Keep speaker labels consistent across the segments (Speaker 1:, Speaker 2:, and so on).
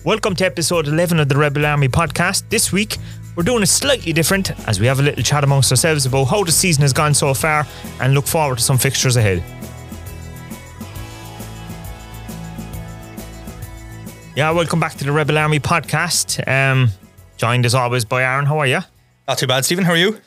Speaker 1: Welcome to episode 11 of the Rebel Army podcast. This week, we're doing it slightly different as we have a little chat amongst ourselves about how the season has gone so far and look forward to some fixtures ahead. Yeah, welcome back to the Rebel Army podcast. Joined as always by Aaron. How are you?
Speaker 2: Not too bad, Stephen. How are you?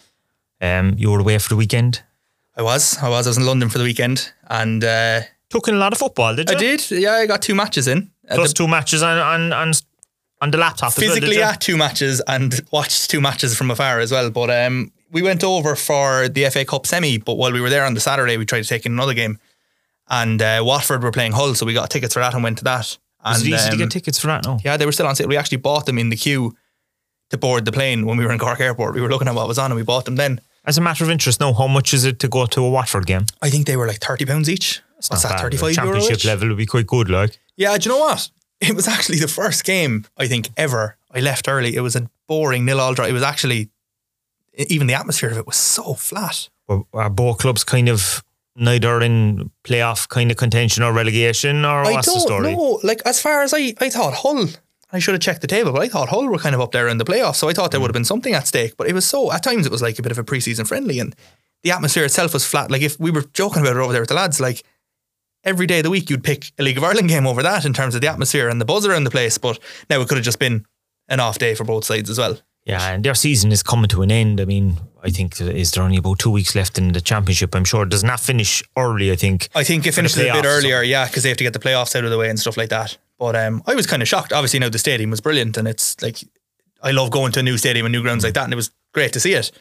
Speaker 1: You were away for the weekend.
Speaker 2: I was in London for the weekend and
Speaker 1: took in a lot of football, did you?
Speaker 2: I did. Yeah, I got 2 matches in.
Speaker 1: Plus 2 matches on the laptop
Speaker 2: physically
Speaker 1: as well,
Speaker 2: at 2 matches and watched 2 matches from afar as well. But we went over for the FA Cup semi, but while we were there on the Saturday, we tried to take in another game. And Watford were playing Hull, so we got tickets for that and went to that.
Speaker 1: Was it easy to get tickets for that? No.
Speaker 2: Yeah, they were still on sale. We actually bought them in the queue to board the plane when we were in Cork Airport. We were looking at what was on and we bought them then.
Speaker 1: As a matter of interest now, how much is it to go to a Watford game?
Speaker 2: I think they were like £30 each. What's that, €35
Speaker 1: Championship level would be quite good, like.
Speaker 2: Yeah, do you know what? It was actually the first game, I think, ever. I left early. It was a boring 0-0 draw. It was actually, even the atmosphere of it was so flat.
Speaker 1: Are both clubs kind of neither in playoff kind of contention or relegation, or what's the story?
Speaker 2: I don't know. Like, as far as I thought Hull, I should have checked the table, but I thought Hull were kind of up there in the playoffs, so I thought there would have been something at stake. But it was so, at times it was like a bit of a pre-season friendly, and the atmosphere itself was flat. Like, if we were joking about it over there with the lads, like, every day of the week you'd pick a League of Ireland game over that in terms of the atmosphere and the buzz around the place, but now it could have just been an off day for both sides as well.
Speaker 1: Yeah, and their season is coming to an end. I mean, I think is there only about 2 weeks left in the championship. I'm sure it does not finish early, I think
Speaker 2: it finishes a bit earlier, yeah, because they have to get the playoffs out of the way and stuff like that. But I was kind of shocked. Obviously now the stadium was brilliant, and it's like, I love going to a new stadium and new grounds like that, and it was great to see it.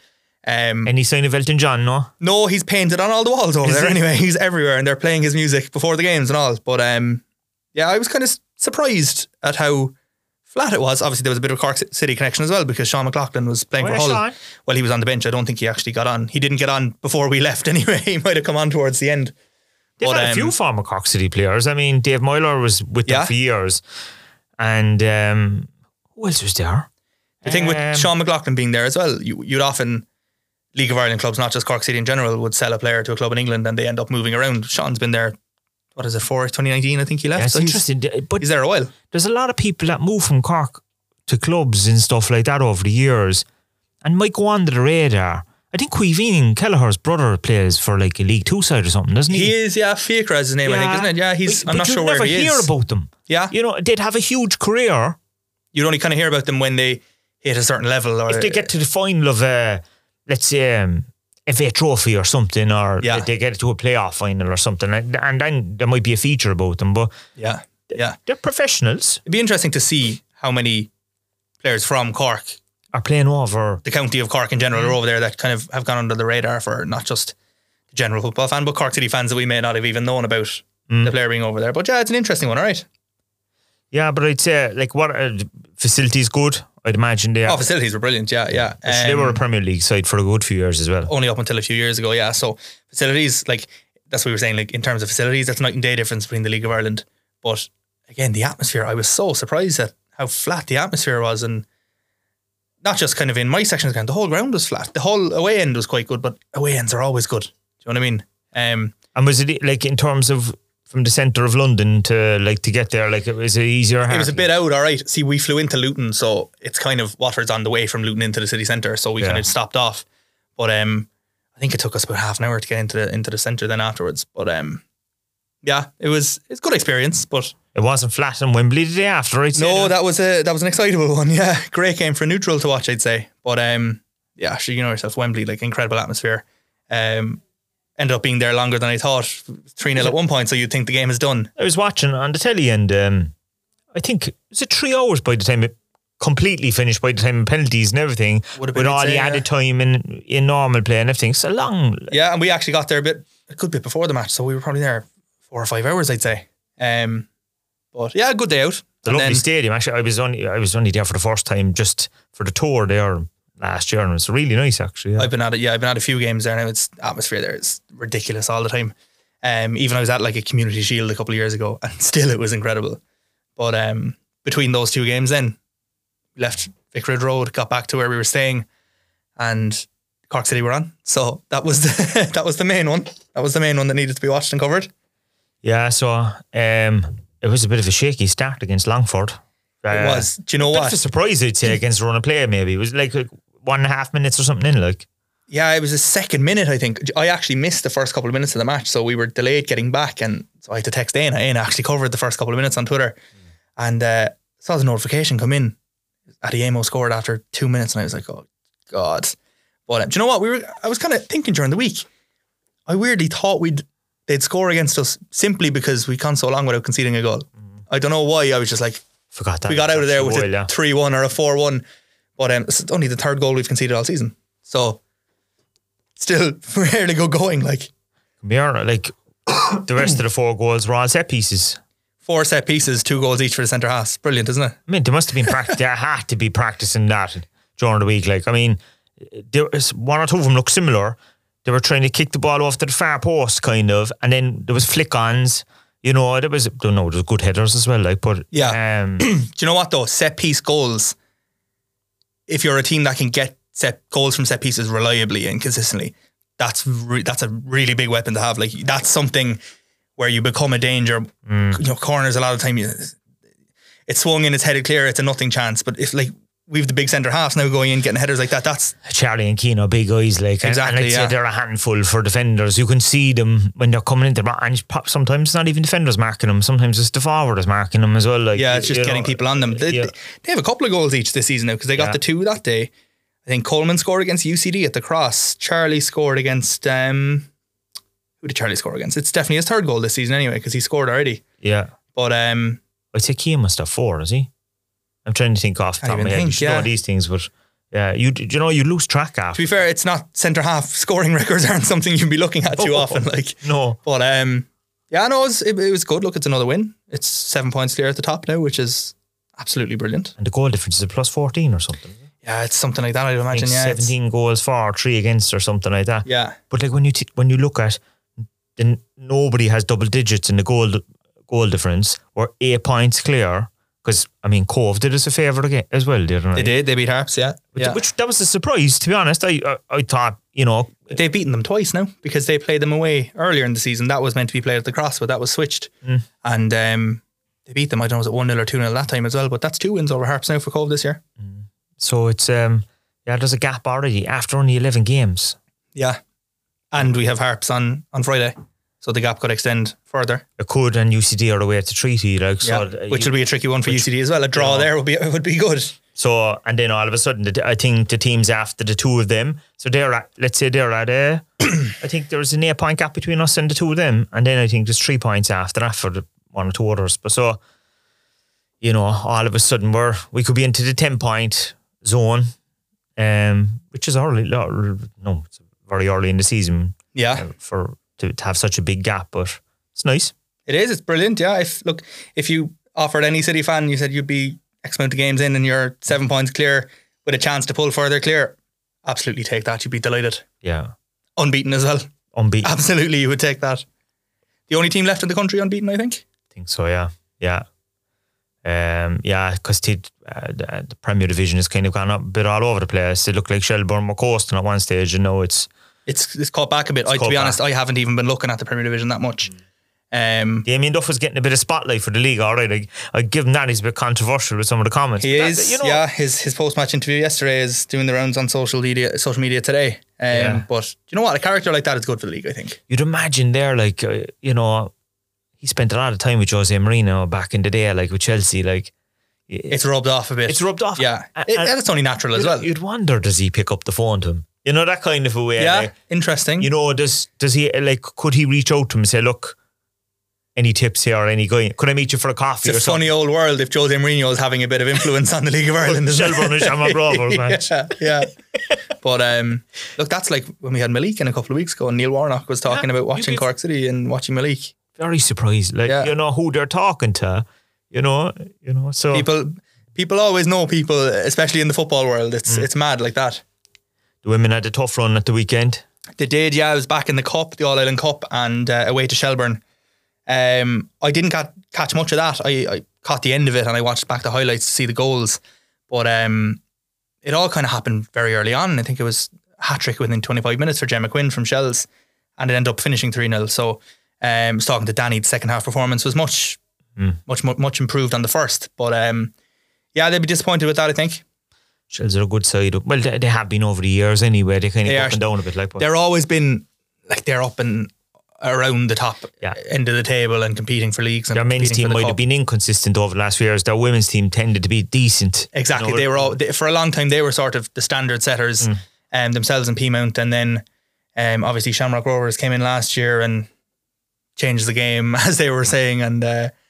Speaker 1: Any sign of Elton John, no?
Speaker 2: No, he's painted on all the walls over there anyway. He's everywhere and they're playing his music before the games and all. But yeah, I was kind of surprised at how flat it was. Obviously there was a bit of a Cork City connection as well because Sean McLaughlin was playing for Hull. Well, he was on the bench. I don't think he actually got on. He didn't get on before we left anyway. He might have come on towards the end.
Speaker 1: They've had a few former Cork City players. I mean, Dave Moyler was with them for years. And who else was there?
Speaker 2: The thing with Sean McLaughlin being there as well, you'd often, League of Ireland clubs, not just Cork City in general, would sell a player to a club in England and they end up moving around. Sean's been there, for 2019 I think he left.
Speaker 1: Yeah, it's
Speaker 2: so
Speaker 1: interesting. But
Speaker 2: he's there a while.
Speaker 1: There's a lot of people that move from Cork to clubs and stuff like that over the years and might go under the radar. I think Caoimhín Kelleher's brother plays for like a League 2 side or something, doesn't he?
Speaker 2: He is, yeah. Fiacre is his name, I think, isn't it? Yeah, I'm not sure where he is.
Speaker 1: You never hear about them.
Speaker 2: Yeah.
Speaker 1: You know, they'd have a huge career.
Speaker 2: You'd only kind of hear about them when they hit a certain level. Or
Speaker 1: if they get to the final of, let's say, FA Trophy or something, or they get to a playoff final or something, and then there might be a feature about them. But
Speaker 2: yeah,
Speaker 1: they're professionals.
Speaker 2: It'd be interesting to see how many players from Cork
Speaker 1: are playing over
Speaker 2: the county of Cork in general, are over there that kind of have gone under the radar for not just the general football fan, but Cork City fans that we may not have even known about the player being over there. But yeah, it's an interesting one, all right.
Speaker 1: Yeah, but I'd say, like, what facilities good? I'd imagine they are.
Speaker 2: Oh, facilities were brilliant, yeah.
Speaker 1: They were a Premier League side for a good few years as well.
Speaker 2: Only up until a few years ago, yeah. So facilities, like, that's what we were saying, like, in terms of facilities, that's night and day difference between the League of Ireland. But again, the atmosphere, I was so surprised at how flat the atmosphere was, and not just kind of in my section of the ground, the whole ground was flat. The whole away end was quite good, but away ends are always good. Do you know what I mean?
Speaker 1: And was it, like, in terms of from the centre of London to get there, like, was it easier?
Speaker 2: It was a bit out, all right. See, we flew into Luton, so it's kind of, Watford's on the way from Luton into the city centre, so we kind of stopped off. But I think it took us about half an hour to get into the centre then afterwards. But yeah, it's a good experience, but
Speaker 1: it wasn't flat in Wembley the day after, right?
Speaker 2: No, that was an excitable one. Yeah, great game for a neutral to watch, I'd say. But yeah, sure, you know yourself, Wembley, like, incredible atmosphere. Ended up being there longer than I thought. 3-0 at one point, so you'd think the game is done.
Speaker 1: I was watching on the telly, and I think, was it 3 hours by the time it completely finished, by the time of penalties and everything, with all the added time in normal play and everything. It's a long...
Speaker 2: Yeah, and we actually got there a good bit before the match, so we were probably there 4 or 5 hours, I'd say. But yeah, a good day out.
Speaker 1: The lovely stadium. Actually, I was only there for the first time just for the tour there last year, and it's really nice, actually. Yeah.
Speaker 2: I've been at a few games there now. It's atmosphere there is ridiculous all the time. Even I was at like a Community Shield a couple of years ago, and still it was incredible. But between those 2 games, then we left Vicarage Road, got back to where we were staying, and Cork City were on. So that was that was the main one. That was the main one that needed to be watched and covered.
Speaker 1: Yeah, so it was a bit of a shaky start against Longford.
Speaker 2: It was. Do you know
Speaker 1: Bit
Speaker 2: what?
Speaker 1: of a surprise, I'd say, against run and play. Maybe it was like 1.5 minutes or something in. Like,
Speaker 2: Yeah, it was the second minute, I think. I actually missed the first couple of minutes of the match, so we were delayed getting back, and so I had to text Aina. Aina actually covered the first couple of minutes on Twitter, and saw the notification come in. Adeyemo scored after 2 minutes, and I was like, oh, God. But do you know what? I was kind of thinking during the week, I weirdly thought they'd score against us simply because we'd gone so long without conceding a goal. I don't know why. I was just like,
Speaker 1: forgot that
Speaker 2: we got out of there with a 3-1 or a 4-1, but it's only the third goal we've conceded all season. So still rarely go going. Like,
Speaker 1: we are like the rest of the 4 goals were all set pieces.
Speaker 2: 4 set pieces, 2 goals each for the centre halves. Brilliant, isn't it?
Speaker 1: I mean, they must have been they had to be practicing that during the week. Like, I mean, there was 1 or 2 of them look similar. They were trying to kick the ball off to the far post, kind of, and then there was flick-ons. You know, there was good headers as well. Like, but
Speaker 2: yeah. Do you know what though? Set piece goals. If you're a team that can get goals from set pieces reliably and consistently, that's a really big weapon to have. Like, that's something where you become a danger. You know, corners a lot of time it's swung in, it's headed clear, it's a nothing chance. But if like we've the big centre halves now going in getting headers like that, that's
Speaker 1: Charlie and Keane are big guys, like,
Speaker 2: exactly.
Speaker 1: And I'd say they're a handful for defenders. You can see them when they're coming into the, and sometimes it's not even defenders marking them. Sometimes it's the forward is marking them as well. Like,
Speaker 2: yeah, it's just getting people on them. They have a couple of goals each this season now because they got the 2 that day. I think Coleman scored against UCD at the Cross. Charlie scored against who did Charlie score against? It's definitely his 3rd goal this season anyway because he scored already.
Speaker 1: Yeah,
Speaker 2: but
Speaker 1: I'd say Keane must have 4, is he? I'm trying to think off the top of my head. You know these things, but yeah, you lose track after.
Speaker 2: To be fair, it's not centre half scoring records aren't something you'd be looking at too often. Like,
Speaker 1: no,
Speaker 2: but yeah, no, it was good. Look, it's another win. It's 7 points clear at the top now, which is absolutely brilliant.
Speaker 1: And the goal difference is a plus 14 or something.
Speaker 2: Yeah, it's something like that. I'd imagine. Yeah,
Speaker 1: 17 goals for, 3 against, or something like that.
Speaker 2: Yeah,
Speaker 1: but like when you look at, then nobody has double digits in the goal difference. We're 8 points clear. Because, I mean, Cove did us a favour again as well, didn't they?
Speaker 2: They did. They beat Harps, yeah.
Speaker 1: Which that was a surprise, to be honest. I thought, you know...
Speaker 2: They've beaten them twice now because they played them away earlier in the season. That was meant to be played at the Cross, but that was switched. And they beat them, I don't know, was it 1-0 or 2-0 that time as well, but that's 2 wins over Harps now for Cove this year.
Speaker 1: So it's, there's a gap already after only 11 games.
Speaker 2: Yeah. And we have Harps on Friday. So the gap could extend further.
Speaker 1: It could, and UCD are away to treaty, like, so
Speaker 2: which will be a tricky one for UCD as well. A draw there would be good.
Speaker 1: So, and then all of a sudden, I think the teams after the 2 of them, so let's say they're at I think there's an 8-point gap between us and the 2 of them, and then I think there's 3 points after that for the 1 or 2 others. But so, you know, all of a sudden we could be into the 10-point zone, which is early. No, it's very early in the season.
Speaker 2: Yeah,
Speaker 1: to have such a big gap, but it's nice.
Speaker 2: It is. It's brilliant. Yeah. If you offered any City fan, you said you'd be X amount of games in and you're 7 points clear with a chance to pull further clear, absolutely take that. You'd be delighted.
Speaker 1: Yeah.
Speaker 2: Unbeaten as well.
Speaker 1: Unbeaten.
Speaker 2: Absolutely, you would take that. The only team left in the country unbeaten, I think.
Speaker 1: I think so. Yeah. Yeah. Because the Premier Division has kind of gone up a bit all over the place. It looked like Shelbourne were coasting at one stage, and now it's caught back a bit. To be honest, I haven't even been looking at the Premier Division that much. Damien Duff was getting a bit of spotlight for the league, all right. I give him that. He's a bit controversial with some of the comments.
Speaker 2: He is, yeah. His post-match interview yesterday is doing the rounds on social media today. But you know what? A character like that is good for the league, I think.
Speaker 1: You'd imagine there, like, he spent a lot of time with Jose Mourinho back in the day, like with Chelsea, like.
Speaker 2: It's rubbed off a bit.
Speaker 1: It's rubbed off.
Speaker 2: Yeah. And it's only natural as well.
Speaker 1: You'd wonder, does he pick up the phone to him? You know, that kind of a way.
Speaker 2: Yeah,
Speaker 1: like,
Speaker 2: interesting.
Speaker 1: You know, does he, like, could he reach out to him and say, look, any tips here or any guy? Could I meet you for a coffee?
Speaker 2: It's a funny old world if Jose Mourinho is having a bit of influence on the League of Ireland.
Speaker 1: Shelbourne and Shamrock Rovers, man.
Speaker 2: Yeah. But look, that's like when we had Malik in a couple of weeks ago and Neil Warnock was talking about watching Cork City and watching Malik.
Speaker 1: Very surprised. Like, you know, who they're talking to, you know, so.
Speaker 2: People always know people, especially in the football world. It's mad like that.
Speaker 1: The women had a tough run at the weekend.
Speaker 2: They did, yeah. I was back in the Cup, the All-Ireland Cup, and away to Shelbourne. I didn't catch much of that. I caught the end of it and I watched back the highlights to see the goals. But it all kind of happened very early on. I think it was a hat-trick within 25 minutes for Gemma Quinn from Shells, and it ended up finishing 3-0. So I was talking to Danny, the second half performance was much improved on the first. But Yeah, they'd be disappointed with that, I think.
Speaker 1: Shells are a good side. Well, they have been over the years anyway. They kind of up and down a bit. Like,
Speaker 2: they're always been like they're up and around the top end of the table and competing for leagues. And
Speaker 1: their men's team might have been inconsistent over the last few years. Their women's team tended to be decent.
Speaker 2: Exactly. They were for a long time. They were sort of the standard setters themselves in Peamount, and then obviously Shamrock Rovers came in last year and changed the game, as they were saying, and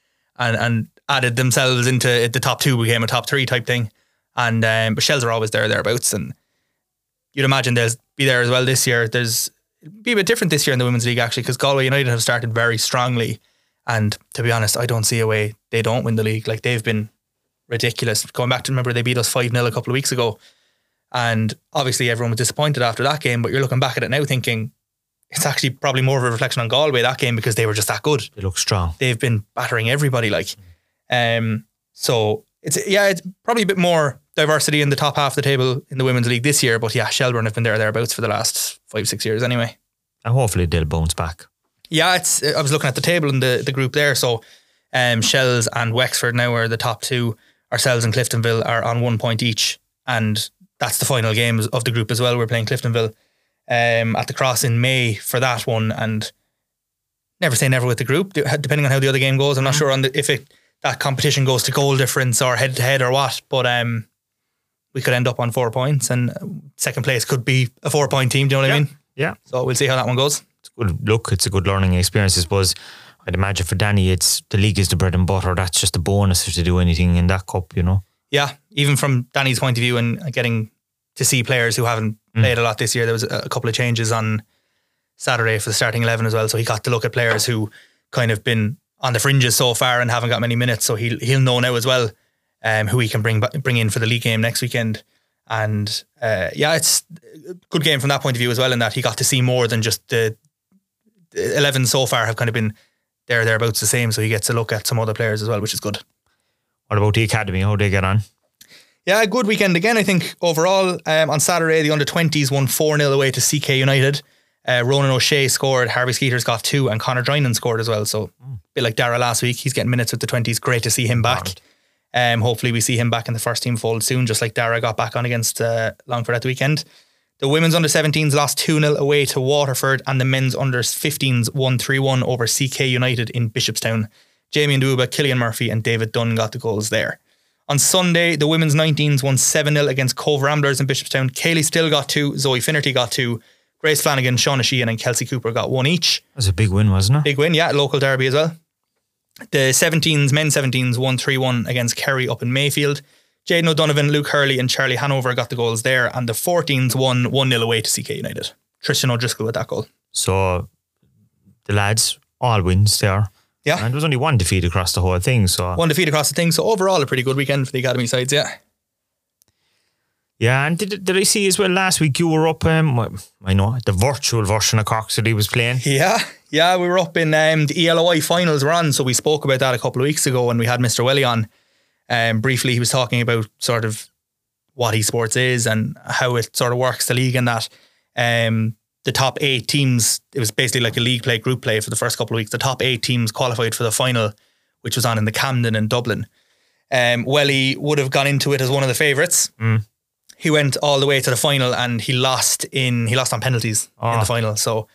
Speaker 2: added themselves into the top 2, became a top 3 type thing. And but Shells are always thereabouts, and you'd imagine they'll be there as well this year. It'll be a bit different this year in the Women's League, actually, because Galway United have started very strongly, and to be honest, I don't see a way they don't win the league. Like, they've been ridiculous. Going back to, remember, they beat us 5-0 a couple of weeks ago, and obviously everyone was disappointed after that game, but you're looking back at it now thinking it's actually probably more of a reflection on Galway, that game, because they were just that good.
Speaker 1: They look strong.
Speaker 2: They've been battering everybody, like. So it's probably a bit more diversity in the top half of the table in the Women's League this year, but yeah, Shelburne have been thereabouts for the last 5-6 years anyway.
Speaker 1: And hopefully they'll bounce back.
Speaker 2: Yeah, I was looking at the table in the group there, so Shells and Wexford now are the top 2. Ourselves and Cliftonville are on 1 point each, and that's the final game of the group as well. We're playing Cliftonville at the Cross in May for that one, and never say never with the group, depending on how the other game goes. I'm not sure on if that competition goes to goal difference or head to head or what, but we could end up on 4 points, and second place could be a 4 point team. Do you know what I mean?
Speaker 1: Yeah.
Speaker 2: So we'll see how that one goes.
Speaker 1: It's a good look. It's a good learning experience, I suppose. I'd imagine for Danny, the league is the bread and butter. That's just a bonus if to do anything in that cup, you know.
Speaker 2: Yeah, even from Danny's point of view and getting to see players who haven't played a lot this year. There was a couple of changes on Saturday for the starting 11 as well, so he got to look at players who kind of been on the fringes so far and haven't got many minutes, so he'll know now as well who he can bring in for the league game next weekend. And it's a good game from that point of view as well, in that he got to see more than just the 11 so far have kind of been thereabouts the same, so he gets to look at some other players as well, which is good.
Speaker 1: What about the academy? How they get on?
Speaker 2: Yeah, a good weekend again, I think, overall. On Saturday, the under-20s won 4-0 away to CK United. Ronan O'Shea scored, Harvey Skeeters got 2, and Conor Drynan scored as well. So a bit like Dara last week, he's getting minutes with the 20s. Great to see him back. Hopefully we see him back in the first team fold soon, just like Dara got back on against Longford at the weekend. The women's under-17s lost 2-0 away to Waterford, and the men's under-15s won 3-1 over CK United in Bishopstown. Jamie Nduba, Killian Murphy and David Dunn got the goals there. On Sunday, the women's 19s won 7-0 against Cove Ramblers in Bishopstown. Kaylee Still got 2, Zoe Finnerty got 2, Grace Flanagan, Shauna Sheehan and Kelsey Cooper got 1 each.
Speaker 1: That was a big win, wasn't it?
Speaker 2: Big win, yeah, local derby as well. The 17s, men's 17s won 3-1 against Kerry up in Mayfield. Jaden O'Donovan, Luke Hurley and Charlie Hanover got the goals there, and the 14s won 1-0 away to CK United. Tristan O'Driscoll with that goal.
Speaker 1: So the lads, all wins there.
Speaker 2: Yeah.
Speaker 1: And there was only one defeat across the whole thing. So
Speaker 2: one defeat across the thing. So overall, a pretty good weekend for the academy sides, yeah.
Speaker 1: Yeah, and did I see as well last week you were up, I know, the virtual version of Cork City was playing?
Speaker 2: Yeah, we were up in the ELOI finals were on, so we spoke about that a couple of weeks ago when we had Mr. Welly on. Briefly, he was talking about sort of what esports is and how it sort of works, the league and that. The top 8 teams, it was basically like a league play, group play for the first couple of weeks. The top 8 teams qualified for the final, which was on in the Camden in Dublin. Welly would have gone into it as one of the favourites. He went all the way to the final and he lost on penalties in the final. So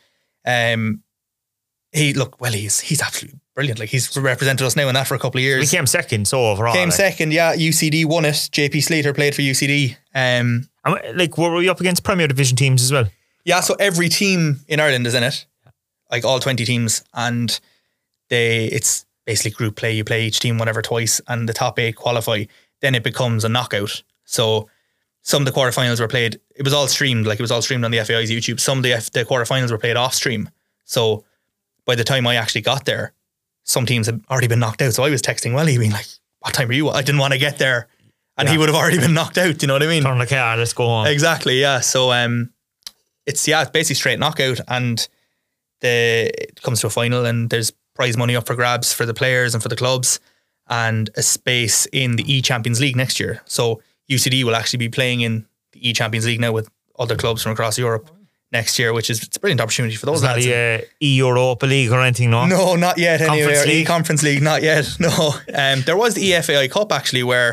Speaker 2: he's absolutely brilliant. Like, he's represented us now in that for a couple of years.
Speaker 1: He came second, so overall.
Speaker 2: Second, yeah. UCD won it. JP Slater played for UCD.
Speaker 1: Were we up against Premier Division teams as well?
Speaker 2: Yeah, so every team in Ireland is in it. Like all 20 teams. And it's basically group play. You play each team whatever twice and the top 8 qualify. Then it becomes a knockout. So some of the quarterfinals were played, it was all streamed, like it was all streamed on the FAI's YouTube. Some of the quarterfinals were played off stream. So by the time I actually got there, some teams had already been knocked out. So I was texting Welly being like, what time are you? I didn't want to get there. And he would have already been knocked out, you know what I mean?
Speaker 1: Turn the car, let's go on.
Speaker 2: Exactly, yeah. So it's basically straight knockout, and it comes to a final and there's prize money up for grabs for the players and for the clubs, and a space in the E-Champions League next year. So UCD will actually be playing in the E-Champions League now with other clubs from across Europe next year, which is, it's a brilliant opportunity for those lads.
Speaker 1: Not the E-Europa League or anything, no?
Speaker 2: No, not yet.
Speaker 1: Conference
Speaker 2: anyway.
Speaker 1: League?
Speaker 2: E-Conference League, not yet. No. There was the EFAI Cup actually, where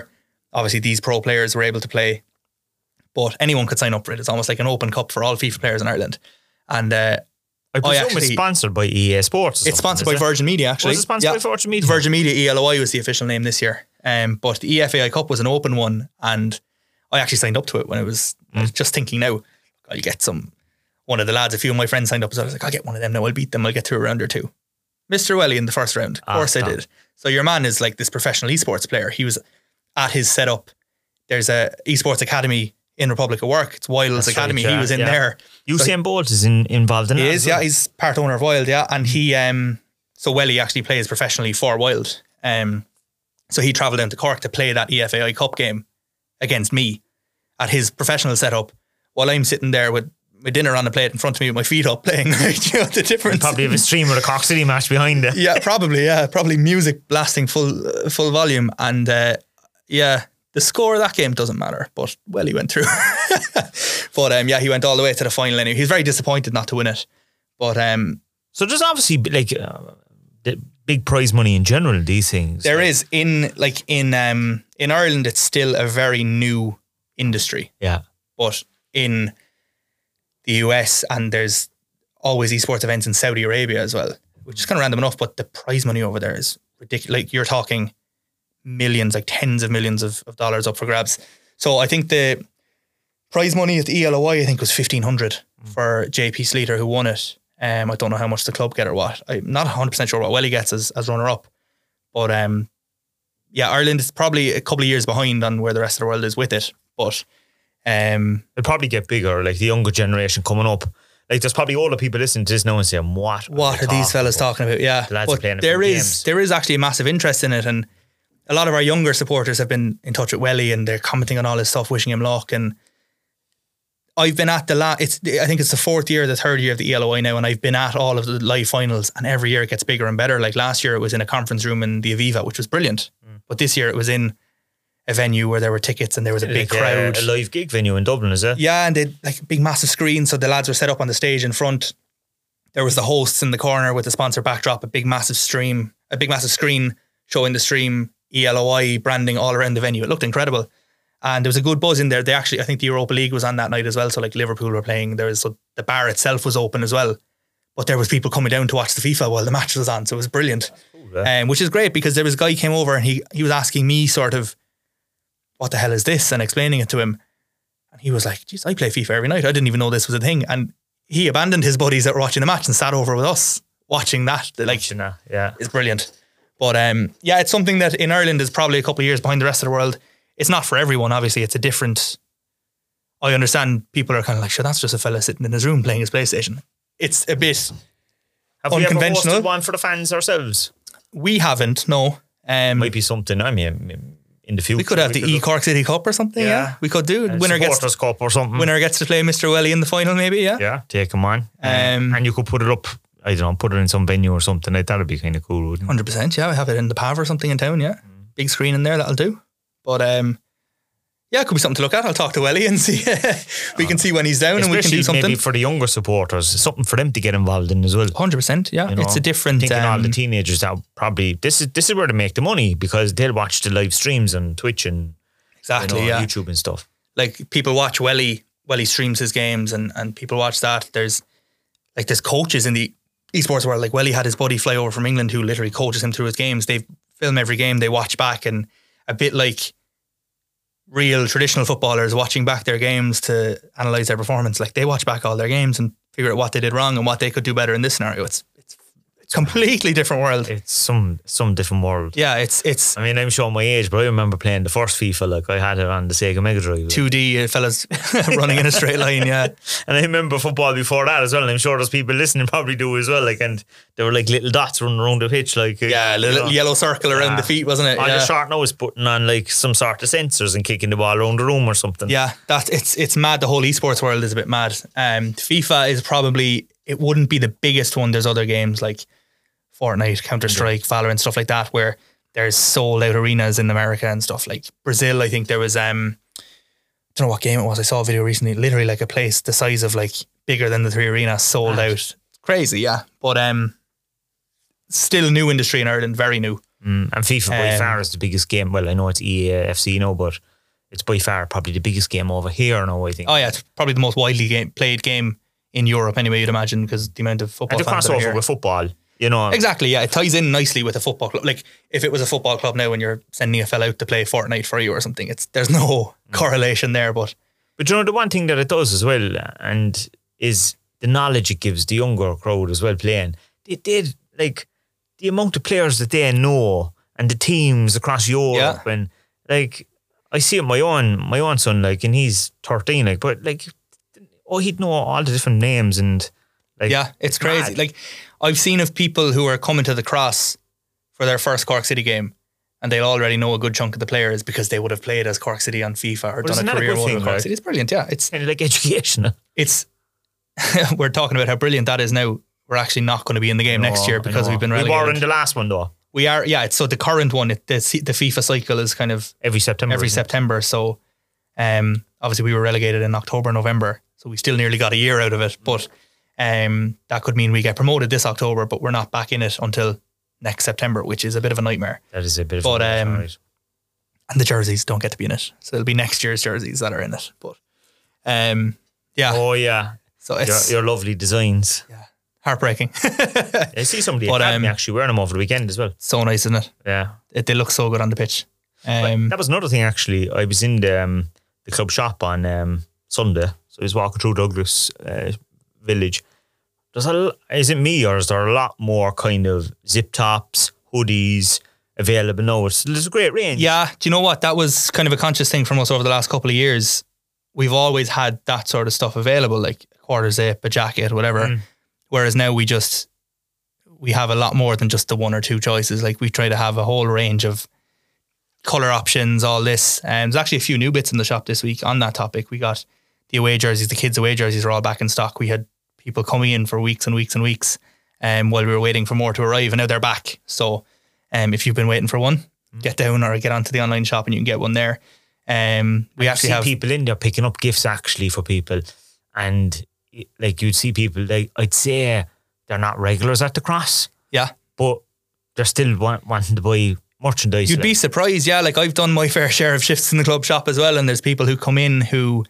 Speaker 2: obviously these pro players were able to play, but anyone could sign up for it. It's almost like an open cup for all FIFA players in Ireland. And
Speaker 1: I presume it's sponsored by EA Sports.
Speaker 2: It's sponsored by Virgin Media, actually.
Speaker 1: Was it sponsored by Virgin Media?
Speaker 2: Virgin Media ELOI was the official name this year. But the EFAI Cup was an open one, and I actually signed up to it when I was just thinking now, I'll get one of the lads, a few of my friends signed up, so I was like, I'll get one of them now, I'll beat them, I'll get through a round or two. Mr. Welly in the first round. Of course I did. So your man is like this professional esports player. He was at his setup. There's a esports academy in Republic of Work. It's Wild's Academy. He was in there.
Speaker 1: Usain Bolt is involved in that.
Speaker 2: He is, yeah. He's part owner of Wild, yeah. And he, so Welly actually plays professionally for Wild. So he travelled down to Cork to play that EFAI Cup game against me at his professional setup while I'm sitting there with my dinner on the plate in front of me with my feet up playing. Right? You know the difference.
Speaker 1: You'll probably have a stream with a Cork City match behind it.
Speaker 2: Yeah, probably. Yeah, probably music blasting full volume. And yeah, the score of that game doesn't matter. But well, he went through. But yeah, he went all the way to the final anyway. He was very disappointed not to win it. But
Speaker 1: so there's obviously like the big prize money in general in these things.
Speaker 2: There is in Ireland. It's still a very new industry.
Speaker 1: Yeah,
Speaker 2: but in the US, and there's always esports events in Saudi Arabia as well, which is kind of random enough, but the prize money over there is ridiculous. Like, you're talking millions, like tens of millions of dollars up for grabs. So I think the prize money at the ELOI, I think, was 1,500 for JP Sleater, who won it. I don't know how much the club get or what. I'm not 100% sure what Welly gets as runner-up. But yeah, Ireland is probably a couple of years behind on where the rest of the world is with it. But
Speaker 1: it'll probably get bigger, like the younger generation coming up. Like, there's probably older people listening to this now and saying, what
Speaker 2: are these fellas talking about? Yeah,
Speaker 1: the lads are playing it
Speaker 2: there is actually a massive interest in it, and a lot of our younger supporters have been in touch with Welly, and they're commenting on all his stuff, wishing him luck. And I've been at I think it's the fourth year, the third year of the ELOI now, and I've been at all of the live finals, and every year it gets bigger and better. Like last year it was in a conference room in the Aviva, which was brilliant. But this year it was in a venue where there were tickets and there was a big crowd.
Speaker 1: A live gig venue in Dublin, is it?
Speaker 2: Yeah, and they had like a big massive screen, so the lads were set up on the stage in front. There was the hosts in the corner with the sponsor backdrop, a big massive screen showing the stream, ELOI branding all around the venue. It looked incredible. And there was a good buzz in there. I think the Europa League was on that night as well, so like Liverpool were playing. So the bar itself was open as well. But there was people coming down to watch the FIFA while the match was on, so it was brilliant. Which is great, because there was a guy who came over and he was asking me sort of, what the hell is this? And explaining it to him. And he was like, geez, I play FIFA every night. I didn't even know this was a thing. And he abandoned his buddies that were watching the match and sat over with us watching that.
Speaker 1: Yeah.
Speaker 2: It's brilliant. But yeah, it's something that in Ireland is probably a couple of years behind the rest of the world. It's not for everyone, obviously. It's a different... I understand people are kind of like, sure, that's just a fella sitting in his room playing his PlayStation. It's a bit unconventional.
Speaker 1: Have we ever hosted one for the fans ourselves?
Speaker 2: We haven't, no.
Speaker 1: Might be something, I mean, in the future.
Speaker 2: We could have the Cork City Cup or something, yeah. We could do. Winner gets
Speaker 1: Cup or something.
Speaker 2: Winner gets to play Mr. Welly in the final, maybe, yeah.
Speaker 1: Yeah, take him on. And you could put it up, I don't know, put it in some venue or something. Like, that'd be kind of cool, wouldn't it?
Speaker 2: 100%, yeah. We have it in the Pav or something in town, yeah. Big screen in there, that'll do. But yeah, it could be something to look at. I'll talk to Welly and see. We can see when he's down, and we can do something.
Speaker 1: Maybe for the younger supporters, something for them to get involved in as well.
Speaker 2: 100%, yeah. You know, it's a different...
Speaker 1: Thinking all the teenagers that probably... This is where they make the money, because they'll watch the live streams on Twitch and YouTube and stuff. Like,
Speaker 2: people watch Welly streams his games, and people watch that. There's coaches in the esports world. Like, Welly had his buddy fly over from England who literally coaches him through his games. They film every game, they watch back, and a bit like real traditional footballers watching back their games to analyse their performance. Like, they watch back all their games and figure out what they did wrong and what they could do better in this scenario. It's completely different world.
Speaker 1: It's some different world.
Speaker 2: Yeah, it's.
Speaker 1: I mean, I'm showing my age, but I remember playing the first FIFA. Like, I had it on the Sega Mega Drive.
Speaker 2: 2D fellas running in a straight line. Yeah,
Speaker 1: and I remember football before that as well. And I'm sure those people listening probably do as well. Like, and there were like little dots running around the pitch. Like,
Speaker 2: yeah, a little yellow circle around the feet, wasn't it?
Speaker 1: On the short nose, putting on like some sort of sensors and kicking the ball around the room or something.
Speaker 2: Yeah, it's mad. The whole esports world is a bit mad. FIFA is probably, it wouldn't be the biggest one. There's other games like Fortnite, Counter-Strike, Valorant, stuff like that, where there's sold out arenas in America and stuff. Like Brazil, I think there was, I don't know what game it was. I saw a video recently, literally like a place the size of like bigger than the 3 arenas sold out. Crazy, yeah. But still a new industry in Ireland, very new.
Speaker 1: And FIFA by far is the biggest game. Well, I know it's EAFC now, but it's by far probably the biggest game over here now, I think.
Speaker 2: Oh yeah, it's probably the most widely played game in Europe anyway, you'd imagine, because the amount of football
Speaker 1: and the
Speaker 2: fans that are
Speaker 1: crossover
Speaker 2: here.
Speaker 1: with football, you know.
Speaker 2: Exactly, yeah. It ties in nicely with a football club. Like, if it was a football club now and you're sending a fella out to play Fortnite for you or something, there's no correlation there, But
Speaker 1: you know, the one thing that it does as well, and is the knowledge it gives the younger crowd as well playing. They did, like, the amount of players that they know and the teams across Europe, and like, I see it my own son, like, and he's 13, like, but like, he'd know all the different names and like,
Speaker 2: yeah, it's crazy.
Speaker 1: mad.
Speaker 2: Like, I've seen of people who are coming to the Cross for their first Cork City game, and they'll already know a good chunk of the players because they would have played as Cork City on FIFA or
Speaker 1: But isn't
Speaker 2: done a
Speaker 1: that a
Speaker 2: career
Speaker 1: good
Speaker 2: mode
Speaker 1: thing,
Speaker 2: of Cork
Speaker 1: like?
Speaker 2: City. It's brilliant, yeah. It's
Speaker 1: kind of like educational.
Speaker 2: we're talking about how brilliant that is now. We're actually not going to be in the game next year because we've been relegated.
Speaker 1: We were in the last one though.
Speaker 2: We are, yeah. So the current one, the FIFA cycle is kind of
Speaker 1: Every September.
Speaker 2: So, obviously we were relegated in October, November. So we still nearly got a year out of it. But that could mean we get promoted this October, but we're not back in it until next September, which is a bit of a nightmare.
Speaker 1: That is a bit of
Speaker 2: But,
Speaker 1: a nightmare, right.
Speaker 2: And the jerseys don't get to be in it. So it'll be next year's jerseys that are in it. But yeah.
Speaker 1: Oh yeah.
Speaker 2: So it's
Speaker 1: your lovely designs.
Speaker 2: heartbreaking.
Speaker 1: I see somebody
Speaker 2: But,
Speaker 1: at me actually wearing them over the weekend as well.
Speaker 2: So nice, isn't it?
Speaker 1: Yeah.
Speaker 2: They look so good on the pitch.
Speaker 1: That was another thing actually. I was in the club shop on Sunday. So I was walking through Douglas Village. Is it me or is there a lot more kind of zip tops, hoodies available now? There's a great range.
Speaker 2: Yeah, do you know what? That was kind of a conscious thing from us over the last couple of years. We've always had that sort of stuff available, like a quarter zip, a jacket, whatever. Whereas now we have a lot more than just the one or two choices. Like, we try to have a whole range of colour options, all this. And there's actually a few new bits in the shop this week on that topic. We got the away jerseys, the kids' away jerseys are all back in stock. We had people coming in for weeks and weeks and weeks while we were waiting for more to arrive, and now they're back. So if you've been waiting for one, get down or get onto the online shop and you can get one there. We actually have
Speaker 1: people in there picking up gifts actually for people, and like, you'd see people, like, I'd say they're not regulars at the Cross, but they're still wanting to buy merchandise.
Speaker 2: You'd be surprised, yeah. Like, I've done my fair share of shifts in the club shop as well, and there's people who come in who,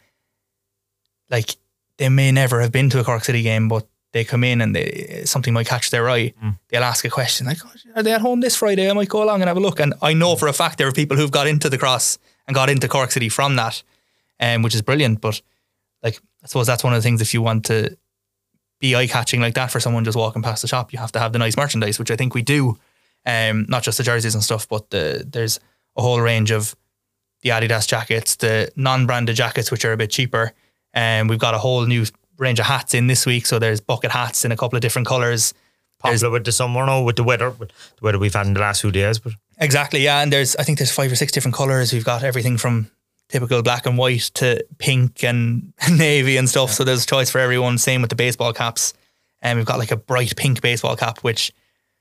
Speaker 2: like, they may never have been to a Cork City game, but they come in and something might catch their eye. They'll ask a question like, are they at home this Friday? I might go along and have a look. And I know for a fact there are people who've got into the Cross and got into Cork City from that, which is brilliant. But, like, I suppose that's one of the things, if you want to be eye-catching like that for someone just walking past the shop, you have to have the nice merchandise, which I think we do. Not just the jerseys and stuff, but there's a whole range of the Adidas jackets, the non-branded jackets, which are a bit cheaper. We've got a whole new range of hats in this week. So there's bucket hats in a couple of different colours.
Speaker 1: Popular with the summer now, with the weather we've had in the last few days. But
Speaker 2: exactly, yeah. And I think there's 5 or 6 different colours. We've got everything from typical black and white to pink and navy and stuff. Yeah. So there's a choice for everyone. Same with the baseball caps. And we've got like a bright pink baseball cap, which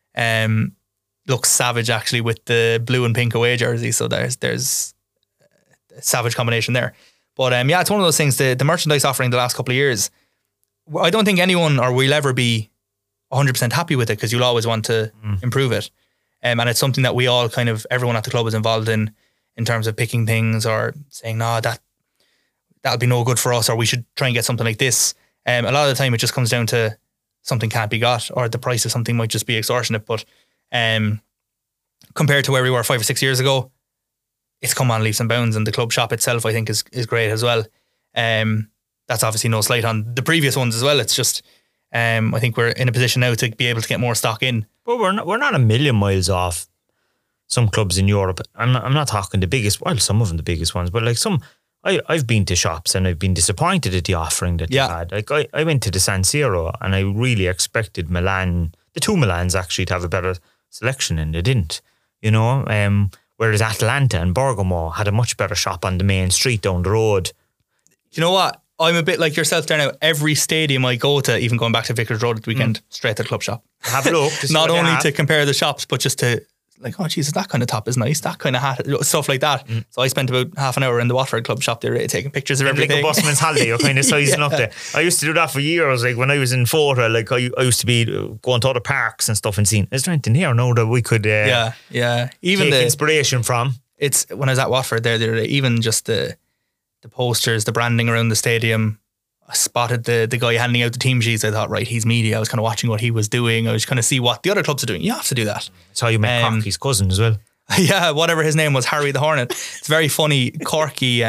Speaker 2: looks savage actually with the blue and pink away jersey. So there's a savage combination there. But yeah, it's one of those things, the merchandise offering the last couple of years, I don't think anyone or we'll ever be 100% happy with it, because you'll always want to improve it. And it's something that we all kind of, everyone at the club is involved in terms of picking things or saying, no, that'll be no good for us, or we should try and get something like this. A lot of the time it just comes down to something can't be got, or the price of something might just be extortionate. But compared to where we were 5 or 6 years ago, it's come on leaps and bounds, and the club shop itself I think is great as well. That's obviously no slight on the previous ones as well. It's just I think we're in a position now to be able to get more stock in.
Speaker 1: But we're not a million miles off some clubs in Europe. I'm not talking the biggest, well, some of them the biggest ones, but like I've been to shops and I've been disappointed at the offering that they had. Like I went to the San Siro and I really expected Milan, the two Milans actually, to have a better selection, and they didn't. You know, whereas Atalanta and Bergamo had a much better shop on the main street down the road.
Speaker 2: You know what? I'm a bit like yourself there now. Every stadium I go to, even going back to Vicarage Road at the weekend, straight to the club shop.
Speaker 1: Have a look.
Speaker 2: Not only to compare the shops, but just to like, oh Jesus, that kind of top is nice, that kind of hat, stuff like that. So I spent about half an hour in the Watford club shop there taking pictures of everything.
Speaker 1: Like a busman's holiday, you're kind of sizing up there. I used to do that for years. Like when I was in Fota, like I used to be going to other parks and stuff and seeing, is there anything here now that we could even take inspiration from?
Speaker 2: It's when I was at Watford there, even just the posters, the branding around the stadium. I spotted the guy handing out the team sheets. I thought, right, he's media. I was kind of watching what he was doing. I was kind of see what the other clubs are doing. You have to do that.
Speaker 1: That's how you met Corky's cousin as well.
Speaker 2: Yeah, whatever his name was, Harry the Hornet. It's very funny. Corky's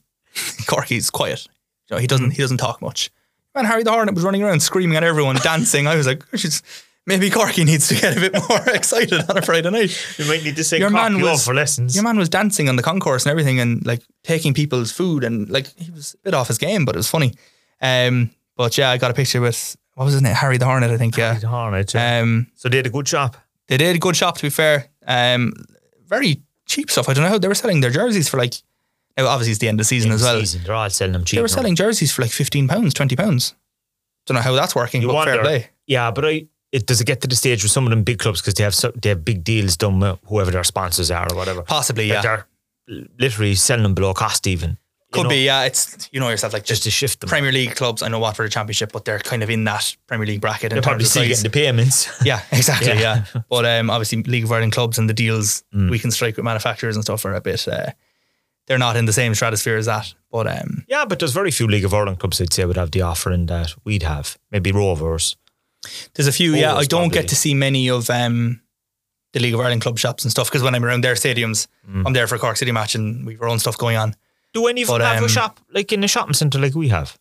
Speaker 2: quiet. You know, he doesn't talk much. Man, Harry the Hornet was running around screaming at everyone, dancing. I was like, maybe Corky needs to get a bit more excited on a Friday night.
Speaker 1: You might need to send Corky off for lessons.
Speaker 2: Your man was dancing on the concourse and everything, and like taking people's food, and like he was a bit off his game, but it was funny. But yeah, I got a picture with, what was his name? Harry the Hornet, I think. Yeah,
Speaker 1: Harry the Hornet. Yeah. So they had a good shop.
Speaker 2: They did a good shop, to be fair. Very cheap stuff. I don't know how they were selling their jerseys for, like, now obviously it's the end of the season as well.
Speaker 1: They're all selling them cheap.
Speaker 2: They were selling jerseys for like £15, £20. Don't know how that's working, but fair play.
Speaker 1: Yeah, but does it get to the stage with some of them big clubs because they have big deals done with whoever their sponsors are or whatever?
Speaker 2: Possibly, yeah.
Speaker 1: They're literally selling them below cost even.
Speaker 2: Could be, yeah. It's, you know yourself, like
Speaker 1: just to shift them.
Speaker 2: Premier League clubs, I know Watford are Championship, but they're kind of in that Premier League bracket.
Speaker 1: They're probably still getting the payments.
Speaker 2: Yeah, exactly, yeah. But obviously League of Ireland clubs and the deals we can strike with manufacturers and stuff are a bit, they're not in the same stratosphere as that. But
Speaker 1: yeah, but there's very few League of Ireland clubs I'd say would have the offering that we'd have. Maybe Rovers.
Speaker 2: There's a few, yeah. I don't get to see many of the League of Ireland club shops and stuff because when I'm around their stadiums, I'm there for a Cork City match and we've our own stuff going on.
Speaker 1: Do any of them have a shop like in a shopping centre like we have?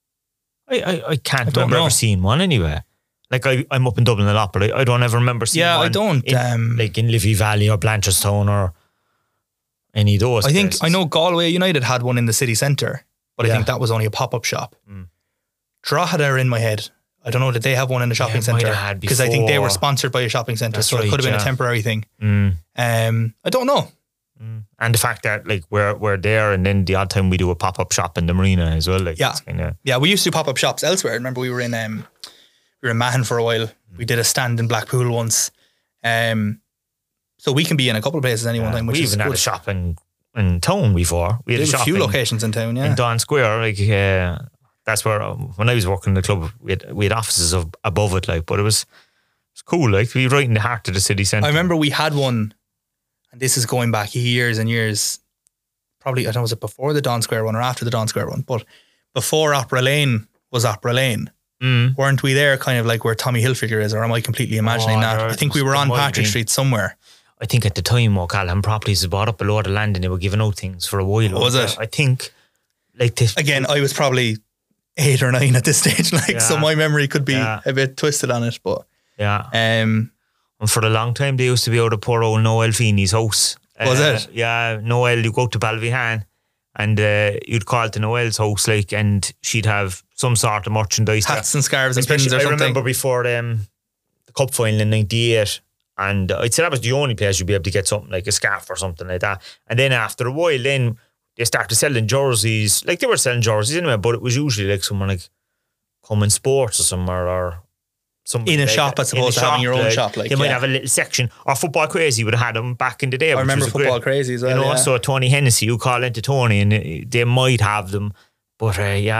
Speaker 1: I can't remember ever seeing one anyway. Like I'm up in Dublin a lot, but I don't ever remember seeing one.
Speaker 2: Yeah, I don't.
Speaker 1: Like in Liffey Valley or Blanchardstown or any of those.
Speaker 2: I know Galway United had one in the city centre, but I think that was only a pop-up shop. Drogheda are in my head. I don't know, did they have one in a shopping centre? Because I think they were sponsored by a shopping centre, so it could have been a temporary thing. I don't know.
Speaker 1: And the fact that like we're there and then the odd time we do a pop-up shop in the marina as well. Like,
Speaker 2: yeah, we used to do pop-up shops elsewhere. I remember we were in Mahon for a while. We did a stand in Blackpool once. So we can be in a couple of places any one time. Which
Speaker 1: we even had a shop in town before. We had a
Speaker 2: few locations in town, yeah.
Speaker 1: In Dawn Square, like that's where when I was working in the club, we had offices above it, like. But it was cool, like to be right in the heart of the city centre.
Speaker 2: I remember we had one, and this is going back years and years. Probably I don't know, was it before the Dawn Square one or after the Dawn Square one? But before Opera Lane was Opera Lane. Weren't we there kind of like where Tommy Hilfiger is, or am I completely imagining that? I think we were on Patrick Street somewhere.
Speaker 1: I think at the time, O'Callaghan Properties had bought up a load of land and they were giving out things for a while.
Speaker 2: Was it?
Speaker 1: I think like this.
Speaker 2: Again, I was probably 8 or 9 at this stage, so my memory could be a bit twisted on it, but
Speaker 1: and for a long time they used to be out of poor old Noel Feeney's house.
Speaker 2: Was it?
Speaker 1: Yeah, Noel, you go to Ballyhan and you'd call to Noel's house, like, and she'd have some sort of merchandise,
Speaker 2: hats and scarves and pins or something.
Speaker 1: I remember before the cup final in 98, and I'd say that was the only place you'd be able to get something like a scarf or something like that. And then after a while, then they started selling jerseys. Like they were selling jerseys anyway, but it was usually like someone like Common Sports or somewhere or something.
Speaker 2: In a shop as opposed to having your own shop. Like,
Speaker 1: they might have a little section. Or Football Crazy would have had them back in the day.
Speaker 2: I remember Football Crazy as well.
Speaker 1: You know, so Tony Hennessy, you call into Tony and they might have them. But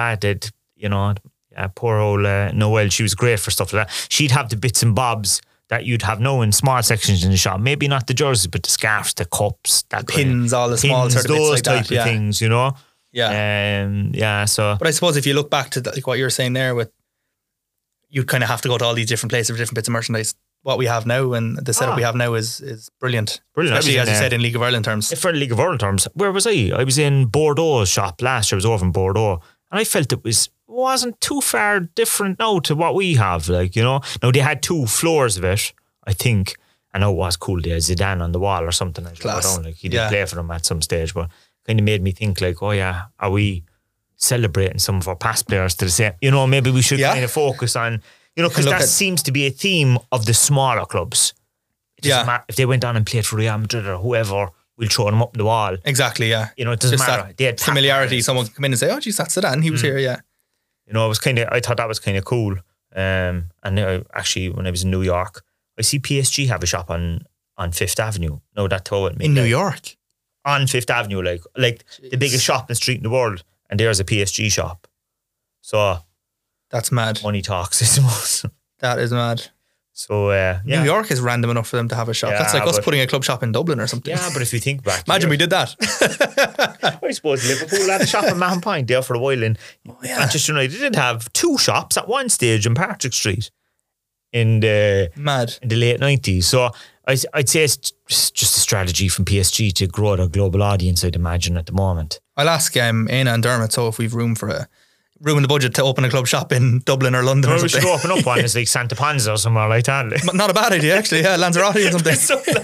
Speaker 1: poor old Noel, she was great for stuff like that. She'd have the bits and bobs that you'd have now in small sections in the shop. Maybe not the jerseys, but the scarves, the cups, that
Speaker 2: pins, all the small sort of bits like that.
Speaker 1: Those type of things, you know?
Speaker 2: Yeah.
Speaker 1: So.
Speaker 2: But I suppose if you look back to like what you're saying there with, you'd kind of have to go to all these different places for different bits of merchandise. What we have now and the setup we have now is brilliant. Especially as you said in League of Ireland terms.
Speaker 1: For League of Ireland terms, where was I? I was in Bordeaux's shop last year. I was over in Bordeaux and I felt it wasn't too far different now to what we have, like, you know. Now they had 2 floors of it, I think. I know it was cool. They had Zidane on the wall or something.
Speaker 2: Class.
Speaker 1: Like he did play for them at some stage, but kind of made me think like, oh yeah, are we celebrating some of our past players to the same? You know, maybe we should kind of focus on, you know, because that seems to be a theme of the smaller clubs. It doesn't matter if they went on and played for Real Madrid or whoever, we'll throw them up the wall.
Speaker 2: Exactly, yeah.
Speaker 1: You know, it doesn't matter. They had
Speaker 2: familiarity. Someone can come in and say, oh geez, that's Zidane. He was here, yeah.
Speaker 1: You know, I thought that was kind of cool. And actually, when I was in New York, I see PSG have a shop on on Fifth Avenue. No, that told me.
Speaker 2: In New York?
Speaker 1: On Fifth Avenue, like the biggest shopping street in the world, and there's a PSG shop. So
Speaker 2: that's mad.
Speaker 1: Money talks, I suppose.
Speaker 2: That is mad.
Speaker 1: So yeah.
Speaker 2: New York is random enough for them to have a shop.
Speaker 1: Yeah,
Speaker 2: that's like us putting a club shop in Dublin or something.
Speaker 1: Yeah, but if you think back,
Speaker 2: imagine we did that.
Speaker 1: I suppose Liverpool had a shop in Mahon Point there for a while, and Manchester United did have 2 shops at one stage in Patrick Street in the late 90s. So I'd say it's just a strategy from PSG to grow their global audience, I'd imagine, at the moment.
Speaker 2: I'll ask Aina and Dermot if we've room in the budget to open a club shop in Dublin or London or something.
Speaker 1: We should open up one as like Santa Panza or somewhere like that.
Speaker 2: Not a bad idea, actually. Yeah, Lanzarote or something.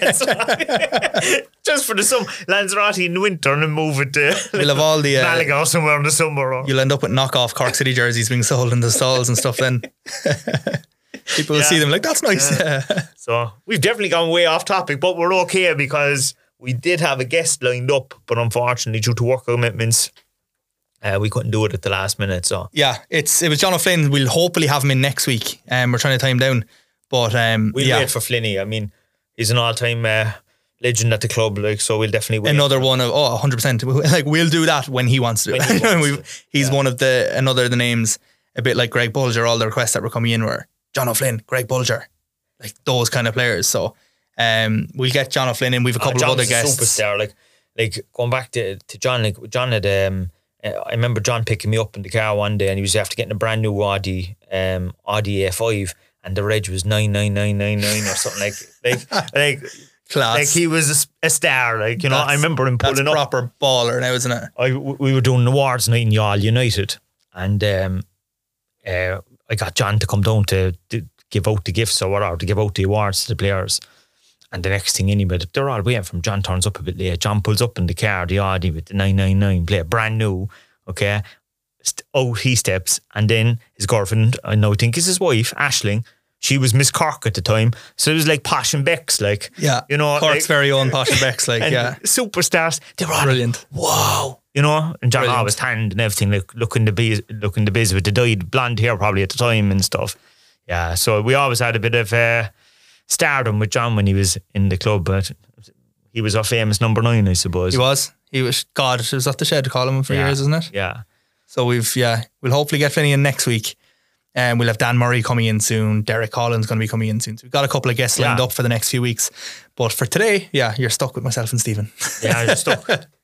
Speaker 1: Just for the summer. Lanzarote in the winter and then move it to
Speaker 2: we'll have all the
Speaker 1: Malaga or somewhere in the summer. Or.
Speaker 2: You'll end up with knockoff Cork City jerseys being sold in the stalls and stuff then. People will see them like, that's nice.
Speaker 1: So we've definitely gone way off topic, but we're okay because we did have a guest lined up, but unfortunately due to work commitments, we couldn't do it at the last minute. So
Speaker 2: yeah, it was John O'Flynn. We'll hopefully have him in next week. We're trying to tie him down, but
Speaker 1: we'll wait for Flinny. I mean, he's an all-time legend at the club, like, so we'll definitely wait.
Speaker 2: Another one of 100%. Like, we'll do that when he wants to. He's one of another of the names, a bit like Greg Bulger. All the requests that were coming in were John O'Flynn, Greg Bulger, like those kind of players. So we'll get John O'Flynn in. We've a couple of other guests.
Speaker 1: Superstar, like going back to John. Like John had I remember John picking me up in the car one day, and he was after getting a brand new Audi A5, and the reg was 99999 or something like
Speaker 2: class.
Speaker 1: Like he was a star. Like, you know, I remember him pulling up.
Speaker 2: That's proper baller now, isn't it?
Speaker 1: We were doing an awards night in Youghal United, and I got John to come down to give out the gifts or whatever, to give out the awards to the players. And the next thing anyway, they're all waiting for him. John turns up a bit late. John pulls up in the car, the Audi with the 999 plate, brand new, okay? Out he steps, and then his girlfriend, I now think is his wife, Aisling, she was Miss Cork at the time, so it was like Posh and Becks, like,
Speaker 2: yeah,
Speaker 1: you know,
Speaker 2: Cork's
Speaker 1: like,
Speaker 2: very own Posh and Becks, like, yeah,
Speaker 1: superstars. They were all
Speaker 2: brilliant.
Speaker 1: Wow, you know, and John always tanned and everything, like looking the biz with the dyed blonde hair probably at the time and stuff. Yeah, so we always had a bit of stardom with John when he was in the club, but he was our famous number 9, I suppose.
Speaker 2: He was. God, it was off the shed to call him for years, isn't it?
Speaker 1: Yeah.
Speaker 2: So we'll hopefully get Finney in next week. And we'll have Dan Murray coming in soon. Derek Collins going to be coming in soon. So we've got a couple of guests lined up for the next few weeks. But for today, you're stuck with myself and Stephen.
Speaker 1: Yeah, you're stuck.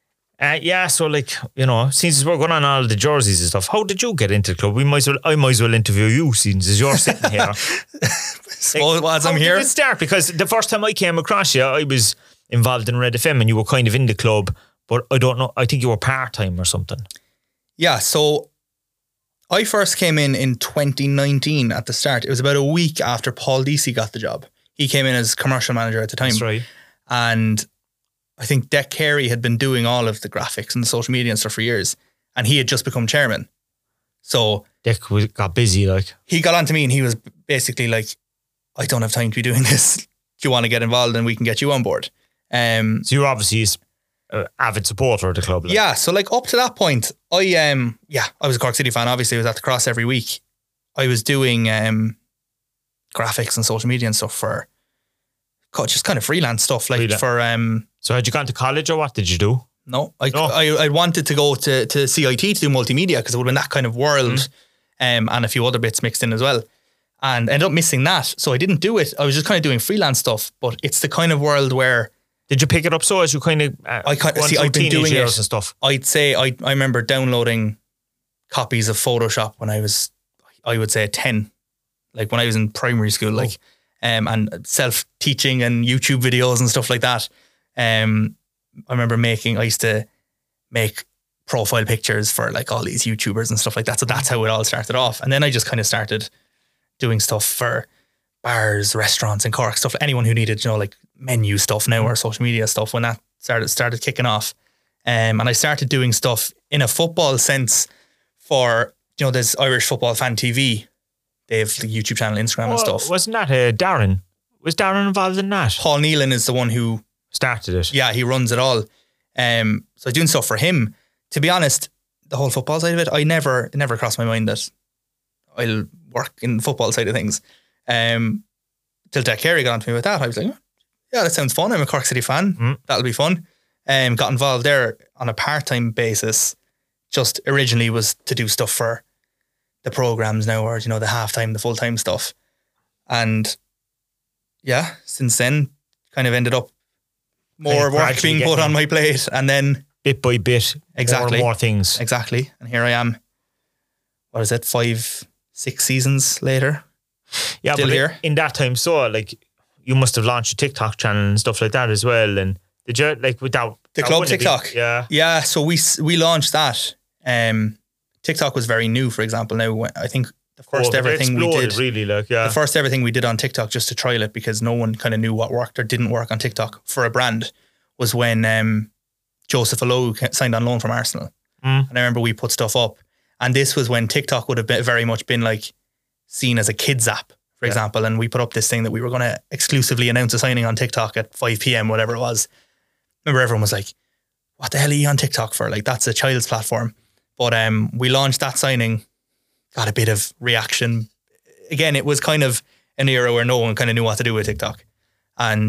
Speaker 1: So like, you know, since we're going on all the jerseys and stuff, how did you get into the club? I might as well interview you since you're sitting here.
Speaker 2: I'm here.
Speaker 1: How did it start? Because the first time I came across you, I was involved in Red FM and you were kind of in the club, but I don't know, I think you were part-time or something.
Speaker 2: Yeah, so I first came in 2019 at the start. It was about a week after Paul Deasy got the job. He came in as commercial manager at the time.
Speaker 1: That's right.
Speaker 2: And I think Dec Carey had been doing all of the graphics and the social media and stuff for years, and he had just become chairman. So
Speaker 1: Dec got busy, like.
Speaker 2: He got on to me and he was basically like, I don't have time to be doing this. Do you want to get involved and we can get you on board?
Speaker 1: So you're obviously an avid supporter of the club. Like.
Speaker 2: Yeah, so like up to that point, I was a Cork City fan. Obviously, I was at the Cross every week. I was doing graphics and social media and stuff for just kind of freelance stuff, like for.
Speaker 1: So had you gone to college or what did you do?
Speaker 2: No, I wanted to go to CIT to do multimedia because it would have been that kind of world, and a few other bits mixed in as well, and ended up missing that. So I didn't do it. I was just kind of doing freelance stuff, but it's the kind of world where.
Speaker 1: Did you pick it up so as you kind of
Speaker 2: I've been doing it
Speaker 1: and stuff?
Speaker 2: I'd say I remember downloading copies of Photoshop when I would say 10, like when I was in primary school, like and self-teaching and YouTube videos and stuff like that. I remember I used to make profile pictures for like all these YouTubers and stuff like that. So that's how it all started off. And then I just kind of started doing stuff for bars, restaurants in Cork, stuff, anyone who needed, like menu stuff now or social media stuff when that started kicking off. And I started doing stuff in a football sense for, there's Irish Football Fan TV. They have the YouTube channel, Instagram and stuff.
Speaker 1: Wasn't that Darren? Was Darren involved in that?
Speaker 2: Paul Nealon is the one who
Speaker 1: started it.
Speaker 2: Yeah, he runs it all. So I'm doing stuff for him. To be honest, the whole football side of it, it never crossed my mind that I'll work in the football side of things. Till Dec Carey got onto me with that, I was like, yeah, that sounds fun. I'm a Cork City fan. That'll be fun. Got involved there on a part-time basis. Just originally was to do stuff for the programs now, or, you know, the half-time, the full-time stuff. And yeah, since then, kind of ended up more work being put on my plate, and then
Speaker 1: bit by bit, more things.
Speaker 2: Exactly. And here I am. What is it? 5-6 seasons later.
Speaker 1: Yeah,
Speaker 2: still
Speaker 1: but
Speaker 2: here.
Speaker 1: In that time, so like you must have launched a TikTok channel and stuff like that as well. And did you like without
Speaker 2: the club TikTok? Yeah. So we launched that. TikTok was very new, for example. Now I think the first ever thing we did,
Speaker 1: really, like, yeah,
Speaker 2: the first ever thing we did on TikTok just to trial it, because no one kind of knew what worked or didn't work on TikTok for a brand, was when Joseph Alou signed on loan from Arsenal. And I remember we put stuff up, and this was when TikTok would have very much been like seen as a kids app, for example. And we put up this thing that we were going to exclusively announce a signing on TikTok at 5 p.m, whatever it was. Remember, everyone was like, what the hell are you on TikTok for? Like, that's a child's platform. But we launched that signing, got a bit of reaction. Again, it was kind of an era where no one kind of knew what to do with TikTok. And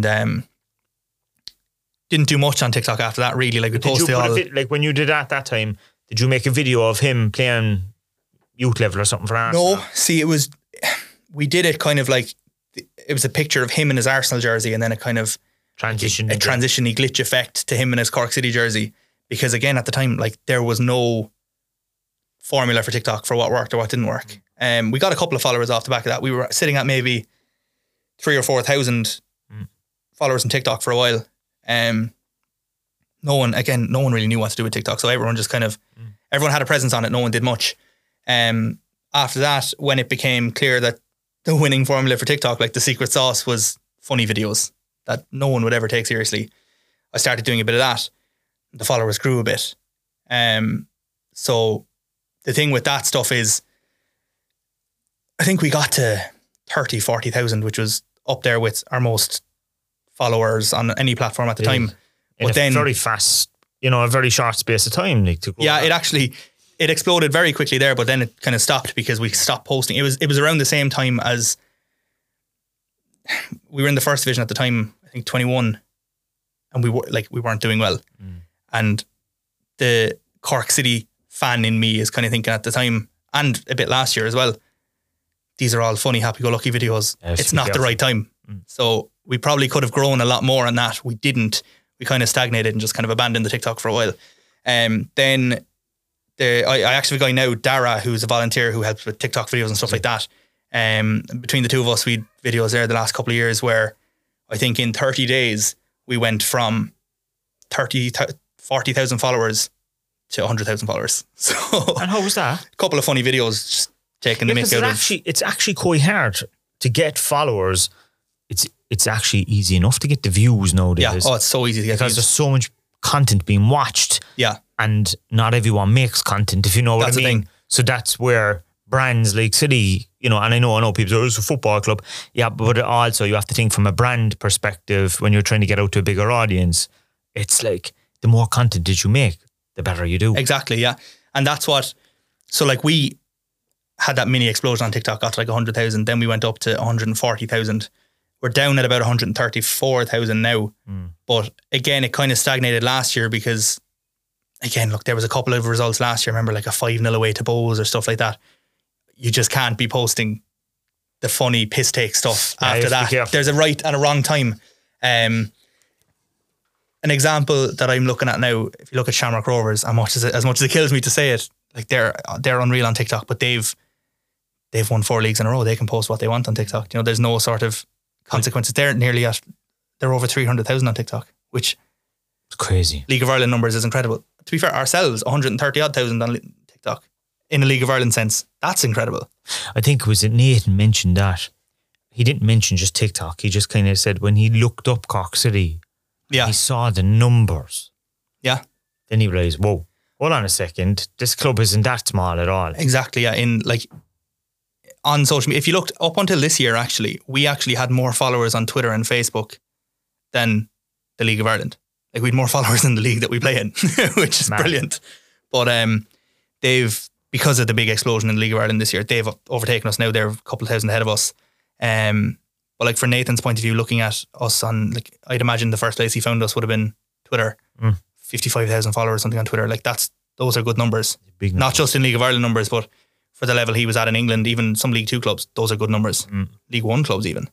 Speaker 2: didn't do much on TikTok after that, really. Like, we posted all...
Speaker 1: like, when you did that time, did you make a video of him playing youth level or something for Arsenal?
Speaker 2: No, see, we did it kind of like, it was a picture of him in his Arsenal jersey, and then it kind of transition-y glitch effect to him in his Cork City jersey. Because again, at the time, like, there was no formula for TikTok for what worked or what didn't work. We got a couple of followers off the back of that. We were sitting at maybe 3,000 or 4,000 followers on TikTok for a while. No one really knew what to do with TikTok. So everyone just kind of, everyone had a presence on it. No one did much. After that, when it became clear that the winning formula for TikTok, like the secret sauce, was funny videos that no one would ever take seriously, I started doing a bit of that. The followers grew a bit. So the thing with that stuff is, I think we got to 30, 40,000, which was up there with our most followers on any platform at the time.
Speaker 1: But then very fast, a very short space of time. Like, to go
Speaker 2: it exploded very quickly there, but then it kind of stopped because we stopped posting. It was around the same time as we were in the first division at the time, I think 21, and we weren't doing well. And the Cork City fan in me is kind of thinking at the time, and a bit last year as well, these are all funny, happy-go-lucky videos. It's not the right time. So we probably could have grown a lot more on that. We didn't. We kind of stagnated and just kind of abandoned the TikTok for a while. Then I actually have a guy now, Dara, who's a volunteer who helps with TikTok videos and stuff like that. Between the two of us, we had videos there the last couple of years where I think in 30 days we went from 40,000 followers to 100,000 followers. So,
Speaker 1: and how was that?
Speaker 2: A couple of funny videos just taking the mick out of...
Speaker 1: It's actually quite hard to get followers. It's actually easy enough to get the views nowadays.
Speaker 2: Yeah, it's so easy to get
Speaker 1: because
Speaker 2: views.
Speaker 1: There's so much content being watched.
Speaker 2: Yeah.
Speaker 1: And not everyone makes content, if you know what
Speaker 2: That's
Speaker 1: I mean. So that's where brands like City, and I know people say, it's a football club. Yeah, but also you have to think from a brand perspective when you're trying to get out to a bigger audience. It's like, the more content that you make, the better you do.
Speaker 2: Exactly, yeah. And that's what, so like we had that mini explosion on TikTok, got to like 100,000, then we went up to 140,000. We're down at about 134,000 now. But again, it kind of stagnated last year because, again, look, there was a couple of results last year. Remember, like a 5-0 away to Bows or stuff like that. You just can't be posting the funny piss take stuff after that. There's a right and a wrong time. An example that I'm looking at now, if you look at Shamrock Rovers, as much as it kills me to say it, like they're unreal on TikTok, but they've won 4 leagues in a row. They can post what they want on TikTok. There's no sort of consequences. They're over 300,000 on TikTok, which
Speaker 1: it's crazy.
Speaker 2: League of Ireland numbers is incredible. To be fair, ourselves 130,000 on TikTok in a League of Ireland sense. That's incredible.
Speaker 1: I think it was Nathan mentioned that. He didn't mention just TikTok. He just kind of said when he looked up Cork City, he saw the numbers.
Speaker 2: Yeah.
Speaker 1: Then he realised, whoa, hold on a second. This club isn't that small at all.
Speaker 2: Exactly, yeah. On social media, if you looked up until this year, actually, we actually had more followers on Twitter and Facebook than the League of Ireland. Like, we had more followers in the league that we play in, which is brilliant. But they've, because of the big explosion in the League of Ireland this year, they've overtaken us now. They're a couple of thousand ahead of us. But But like for Nathan's point of view, looking at us on, like, I'd imagine the first place he found us would have been Twitter. 55,000 followers, something on Twitter. Like those are good numbers.
Speaker 1: Big
Speaker 2: Not just in League of Ireland numbers, but for the level he was at in England, even some League 2 clubs, those are good numbers. League 1 clubs even.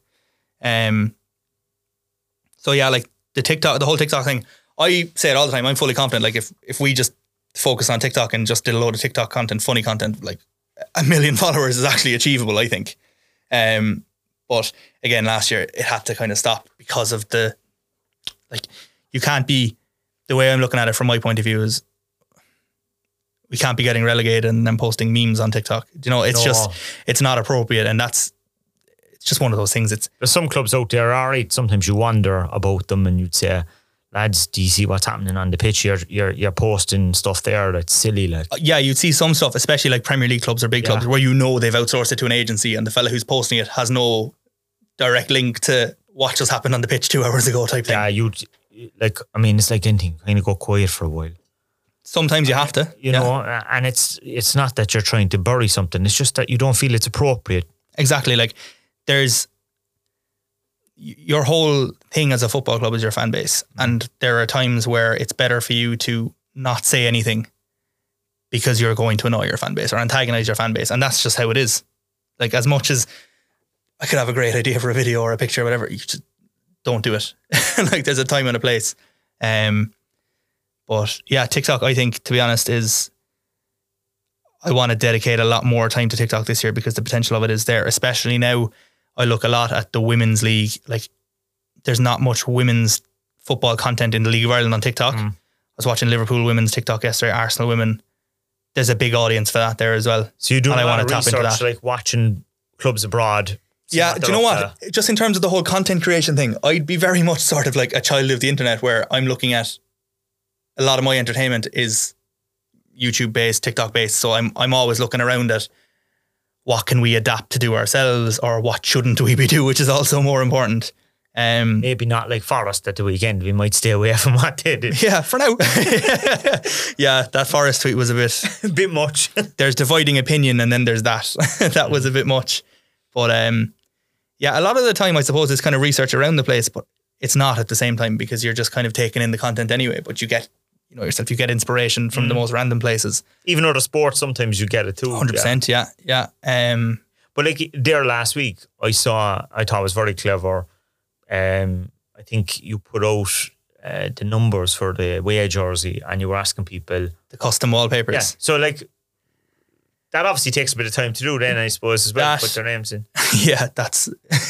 Speaker 2: So yeah, like the whole TikTok thing, I say it all the time, I'm fully confident, like if we just focus on TikTok and just did a load of TikTok content, funny content, like 1 million followers is actually achievable, I think. But again, last year it had to kind of stop because of the, like, you can't be, the way I'm looking at it from my point of view is we can't be getting relegated and then posting memes on TikTok. You know, it's just, it's not appropriate, and it's just one of those things.
Speaker 1: There's some clubs out there, all right, sometimes you wonder about them and you'd say, lads, do you see what's happening on the pitch? You're posting stuff there that's silly, like.
Speaker 2: Yeah, you'd see some stuff, especially like Premier League clubs or big clubs, where you know they've outsourced it to an agency and the fella who's posting it has no direct link to what just happened on the pitch 2 hours ago type thing.
Speaker 1: Yeah, you'd, like, I mean, it's like anything, kind of go quiet for a while.
Speaker 2: Sometimes you have to.
Speaker 1: You know, and it's not that you're trying to bury something, it's just that you don't feel it's appropriate.
Speaker 2: Exactly, like there's your whole thing as a football club is your fan base, and there are times where it's better for you to not say anything because you're going to annoy your fan base or antagonize your fan base, and that's just how it is. Like, as much as I could have a great idea for a video or a picture or whatever, you just don't do it. Like, there's a time and a place. But yeah, TikTok, I think, to be honest, I want to dedicate a lot more time to TikTok this year because the potential of it is there, especially now. I look a lot at the women's league. Like, there's not much women's football content in the League of Ireland on TikTok. I was watching Liverpool women's TikTok yesterday, Arsenal women. There's a big audience for that there as well.
Speaker 1: So you do a lot of research, like watching clubs abroad.
Speaker 2: Yeah, do you know what? Just in terms of the whole content creation thing, I'd be very much sort of like a child of the internet, where I'm looking at a lot of my entertainment is YouTube based, TikTok based. So I'm always looking around at what can we adapt to do ourselves, or what shouldn't we be doing, which is also more important.
Speaker 1: Maybe not like Forest at the weekend. We might stay away from what they did.
Speaker 2: Yeah, for now. Yeah, that Forest tweet was a
Speaker 1: bit much.
Speaker 2: There's dividing opinion, and then there's that. That was a bit much. But yeah, a lot of the time I suppose it's kind of research around the place, but it's not at the same time, because you're just kind of taking in the content anyway. But you get, you know yourself, you get inspiration from the most random places.
Speaker 1: Even other sports, sometimes you get it too.
Speaker 2: 100%, yeah.
Speaker 1: But like there last week, I thought it was very clever. I think you put out the numbers for the away jersey, and you were asking people
Speaker 2: the custom wallpapers.
Speaker 1: Yeah, so like that obviously takes a bit of time to do then, I suppose, as well, put their names in.
Speaker 2: Yeah, that's...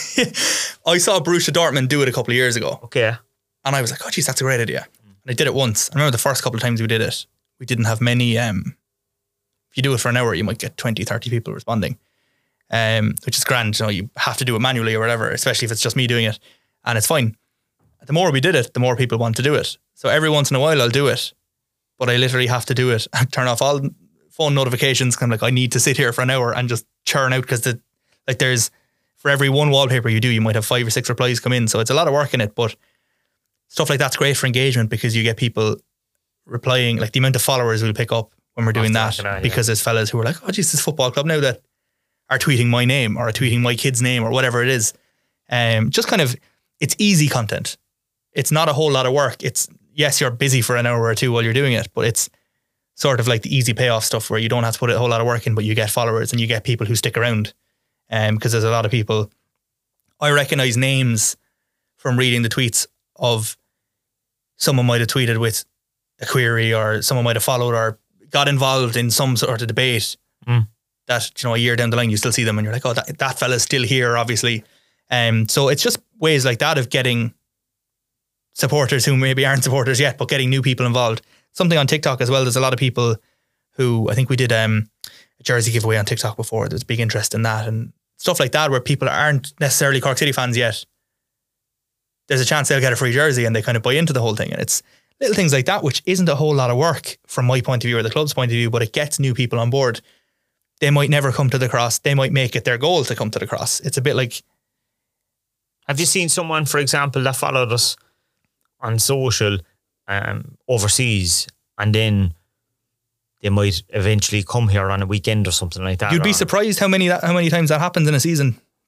Speaker 2: I saw Borussia Dortmund do it a couple of years ago.
Speaker 1: Okay.
Speaker 2: And I was like, oh, geez, that's a great idea. And I did it once. I remember the first couple of times we did it, we didn't have many... if you do it for an hour, you might get 20, 30 people responding, which is grand. You know, you have to do it manually or whatever, especially if it's just me doing it. And it's fine. The more we did it, the more people want to do it. So every once in a while I'll do it, but I literally have to do it and turn off all phone notifications. I'm like, I need to sit here for an hour and just churn out, because there's, for every one wallpaper you do, you might have 5 or 6 replies come in. So it's a lot of work in it, but stuff like that's great for engagement, because you get people replying. Like, the amount of followers we'll pick up when we're doing that, because there's fellas who are like, oh geez, this football club now that are tweeting my name or are tweeting my kid's name or whatever it is. Just kind of, it's easy content. It's not a whole lot of work. It's, yes, you're busy for an hour or two while you're doing it, but it's sort of like the easy payoff stuff where you don't have to put a whole lot of work in, but you get followers and you get people who stick around. Because there's a lot of people, I recognize names from reading the tweets of someone might have tweeted with a query, or someone might have followed or got involved in some sort of debate that, you know, a year down the line you still see them and you're like, oh, that fella's still here, obviously. So it's just ways like that of getting supporters who maybe aren't supporters yet, but getting new people involved. Something on TikTok as well. There's a lot of people who, I think we did a jersey giveaway on TikTok before. There's big interest in that and stuff like that, where people aren't necessarily Cork City fans yet. There's a chance they'll get a free jersey and they kind of buy into the whole thing. And it's little things like that, which isn't a whole lot of work from my point of view or the club's point of view, but it gets new people on board. They might never come to the Cross. They might make it their goal to come to the Cross. It's a bit like...
Speaker 1: Have you seen someone, for example, that followed us on social overseas, and then they might eventually come here on a weekend or something like that?
Speaker 2: You'd be surprised how many times that happens in a season.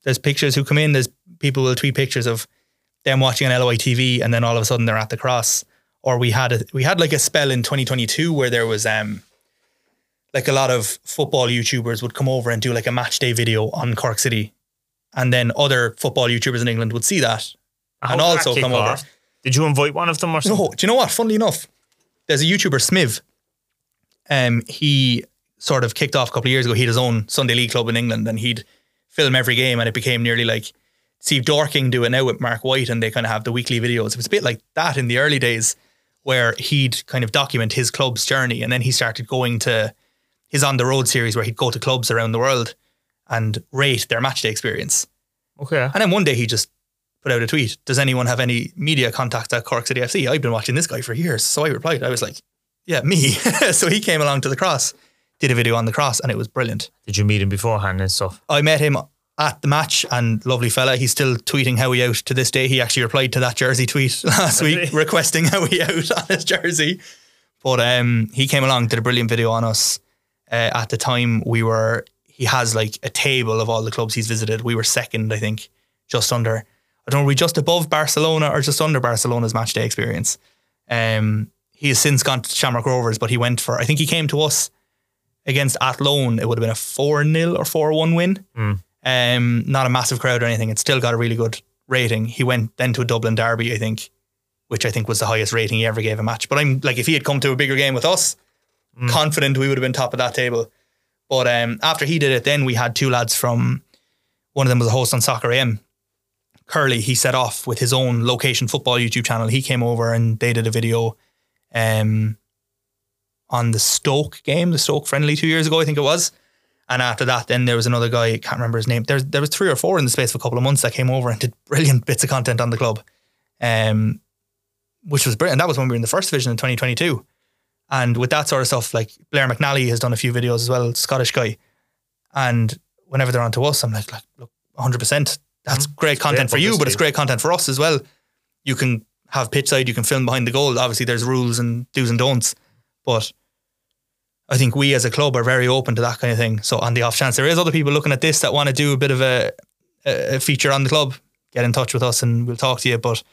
Speaker 2: There's pictures who come in. There's people will tweet pictures of them watching on LOI TV, and then all of a sudden they're at the cross. Or we had like a spell in 2022 where there was like a lot of football YouTubers would come over and do like a match day video on Cork City, and then other football YouTubers in England would see that and also come over.
Speaker 1: Did you invite one of them or something?
Speaker 2: No, do you know what? Funnily enough, there's a YouTuber, Smiv. He sort of kicked off a couple of years ago. He had his own Sunday League club in England, and he'd film every game, and it became nearly like Steve Dorking do it now with Mark White, and they kind of have the weekly videos. It was a bit like that in the early days, where he'd kind of document his club's journey, and then he started going to his On the Road series where he'd go to clubs around the world and rate their matchday experience.
Speaker 1: Okay.
Speaker 2: And then one day he just put out a tweet, does anyone have any media contacts at Cork City FC? I've been watching this guy for years. So I replied, I was like, yeah, me. So he came along to the cross, did a video on the cross, and it was brilliant.
Speaker 1: Did you meet him beforehand and stuff?
Speaker 2: I met him at the match, and lovely fella. He's still tweeting Howie out to this day. He actually replied to that jersey tweet last week requesting Howie out on his jersey. But he came along, did a brilliant video on us. At the time he has like a table of all the clubs he's visited. We were second, I think, just under, I don't know, were we just above Barcelona or just under Barcelona's match day experience? He has since gone to Shamrock Rovers, but he went for, I think he came to us against Athlone. It would have been a 4-0 or 4-1 win. Not a massive crowd or anything. It still got a really good rating. He went then to a Dublin derby, I think, which I think was the highest rating he ever gave a match. But I'm like, if he had come to a bigger game with us, confident we would have been top of that table. But after he did it, then we had two lads from, one of them was a host on Soccer AM, Curly. He set off with his own location football YouTube channel. He came over and they did a video on the Stoke game, the Stoke friendly 2 years ago, I think it was. And after that, then there was another guy, I can't remember his name. There was 3 or 4 in the space of a couple of months that came over and did brilliant bits of content on the club, which was brilliant. That was when we were in the first division in 2022. And with that sort of stuff, like Blair McNally has done a few videos as well, Scottish guy. And whenever they're on to us, I'm like look, 100%, that's great content for you, but it's great content for us as well. You can have pitch side, you can film behind the goal. Obviously there's rules and do's and don'ts, but I think we as a club are very open to that kind of thing. So on the off chance there is other people looking at this that want to do a bit of a feature on the club, get in touch with us and we'll talk to you. But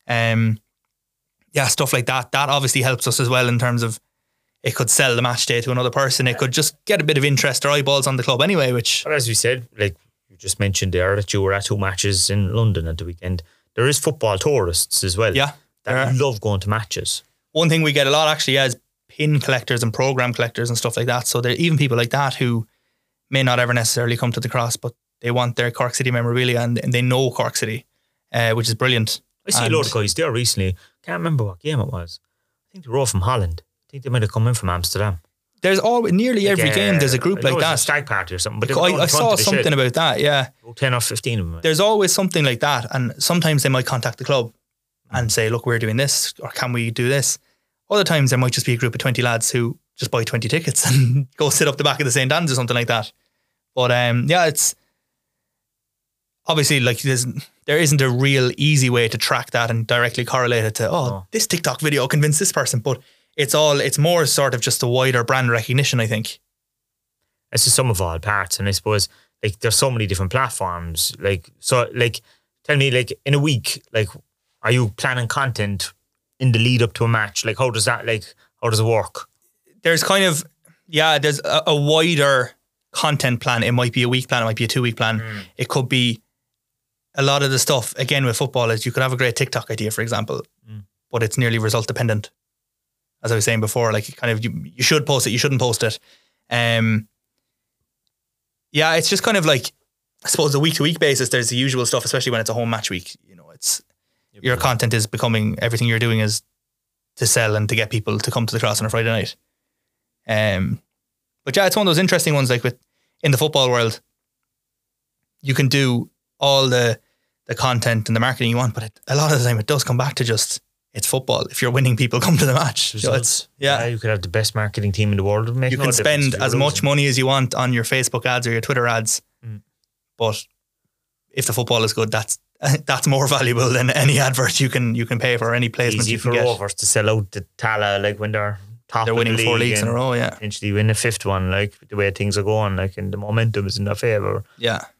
Speaker 2: yeah, stuff like that obviously helps us as well in terms of it could sell the match day to another person. It could just get a bit of interest or eyeballs on the club anyway, which...
Speaker 1: But as we said, like you just mentioned there that you were at 2 matches in London at the weekend. There is football tourists as well.
Speaker 2: Yeah.
Speaker 1: That love going to matches.
Speaker 2: One thing we get a lot actually is pin collectors and program collectors and stuff like that. So there are even people like that who may not ever necessarily come to the cross, but they want their Cork City memorabilia and they know Cork City, which is brilliant.
Speaker 1: I see a lot of guys there recently. Can't remember what game it was. I think they were all from Holland. I think they might have come in from Amsterdam.
Speaker 2: There's nearly every game there's a group like that.
Speaker 1: A stag party or something. But
Speaker 2: I saw something about that, yeah.
Speaker 1: 10 or 15 of them.
Speaker 2: There's always something like that, and sometimes they might contact the club and say, look, we're doing this, or can we do this? Other times there might just be a group of 20 lads who just buy 20 tickets and go sit up the back of the St. Anne's or something like that. But yeah, it's obviously like there isn't a real easy way to track that and directly correlate it to, this TikTok video convinced this person. But it's more sort of just a wider brand recognition, I think.
Speaker 1: It's the sum of all parts. And I suppose like there's so many different platforms. Tell me, like in a week, like are you planning content in the lead up to a match? Like how does it work? There's kind of,
Speaker 2: there's a wider content plan. It might be a week plan, it might be a 2-week plan. It could be a lot of the stuff, again, with football is you could have a great TikTok idea, for example, but it's nearly result dependent. As I was saying before, like kind of you should post it, you shouldn't post it. It's just kind of like, I suppose the week to week basis, there's the usual stuff, especially when it's a home match week. You know, your content is becoming, everything you're doing is to sell and to get people to come to the cross on a Friday night. But yeah, it's one of those interesting ones, like in the football world, you can do all the content and the marketing you want, but a lot of the time it does come back to just, it's football. If you're winning, people come to the match. So
Speaker 1: you could have the best marketing team in the world.
Speaker 2: You can spend as much money as you want on your Facebook ads or your Twitter ads, but if the football is good, that's more valuable than any advert you can pay for, or any placement you can get.
Speaker 1: Easy for Rovers to sell out the Tala, like when they're top.
Speaker 2: They're winning 4 leagues in a row,
Speaker 1: potentially win a 5th one, like the way things are going, like, and the momentum is in their favour.
Speaker 2: Yeah.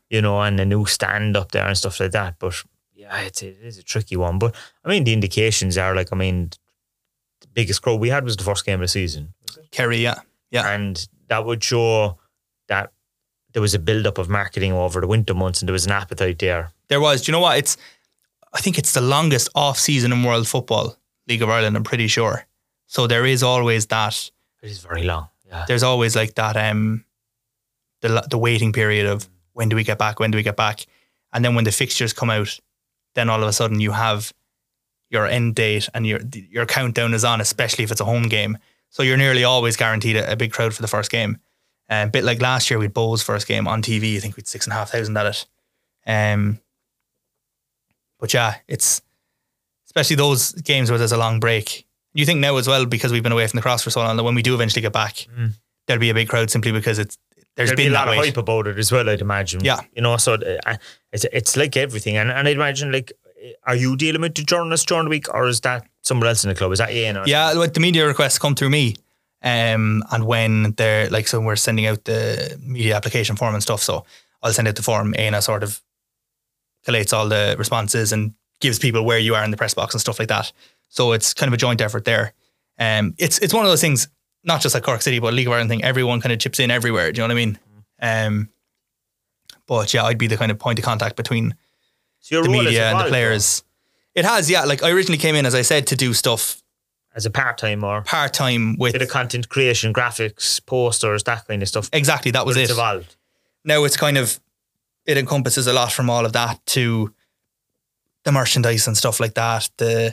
Speaker 1: and a new stand up there and stuff like that. But yeah, it is a tricky one. But I mean, the indications are like, the biggest crowd we had was the first game of the season.
Speaker 2: Kerry, yeah.
Speaker 1: And that would show that there was a build-up of marketing over the winter months and there was an appetite there.
Speaker 2: There was. Do you know what? I think it's the longest off-season in world football, League of Ireland, I'm pretty sure. So there is always that.
Speaker 1: It is very long. Yeah.
Speaker 2: There's always like that, the waiting period of when do we get back? And then when the fixtures come out, then all of a sudden you have your end date and your countdown is on, especially if it's a home game. So you're nearly always guaranteed a big crowd for the first game. A bit like last year, we had Bows' first game on TV. I think we had 6,500 at it. But yeah, it's especially those games where there's a long break. You think now as well, because we've been away from the cross for so long, that when we do eventually get back, there'll be a big crowd simply because there's been
Speaker 1: a lot
Speaker 2: that
Speaker 1: of hype about it as well, I'd imagine.
Speaker 2: Yeah.
Speaker 1: So it's like everything. And I'd imagine, like, are you dealing with the journalists during the week, or is that somewhere else in the club? Is that Ian?
Speaker 2: Yeah, the media requests come through me. And when they're like, so we're sending out the media application form and stuff. So I'll send out the form. Aina sort of collates all the responses and gives people where you are in the press box and stuff like that. So it's kind of a joint effort there. It's one of those things, not just like Cork City, but League of Ireland thing. Everyone kind of chips in everywhere. Do you know what I mean? But yeah, I'd be the kind of point of contact between the media and the players. Though. It has, yeah. Like I originally came in, as I said, to do stuff
Speaker 1: as a part-time
Speaker 2: with
Speaker 1: bit of content creation, graphics, posters, that kind of stuff.
Speaker 2: Exactly, that was it.
Speaker 1: It's evolved.
Speaker 2: Now it's kind of, it encompasses a lot from all of that to the merchandise and stuff like that.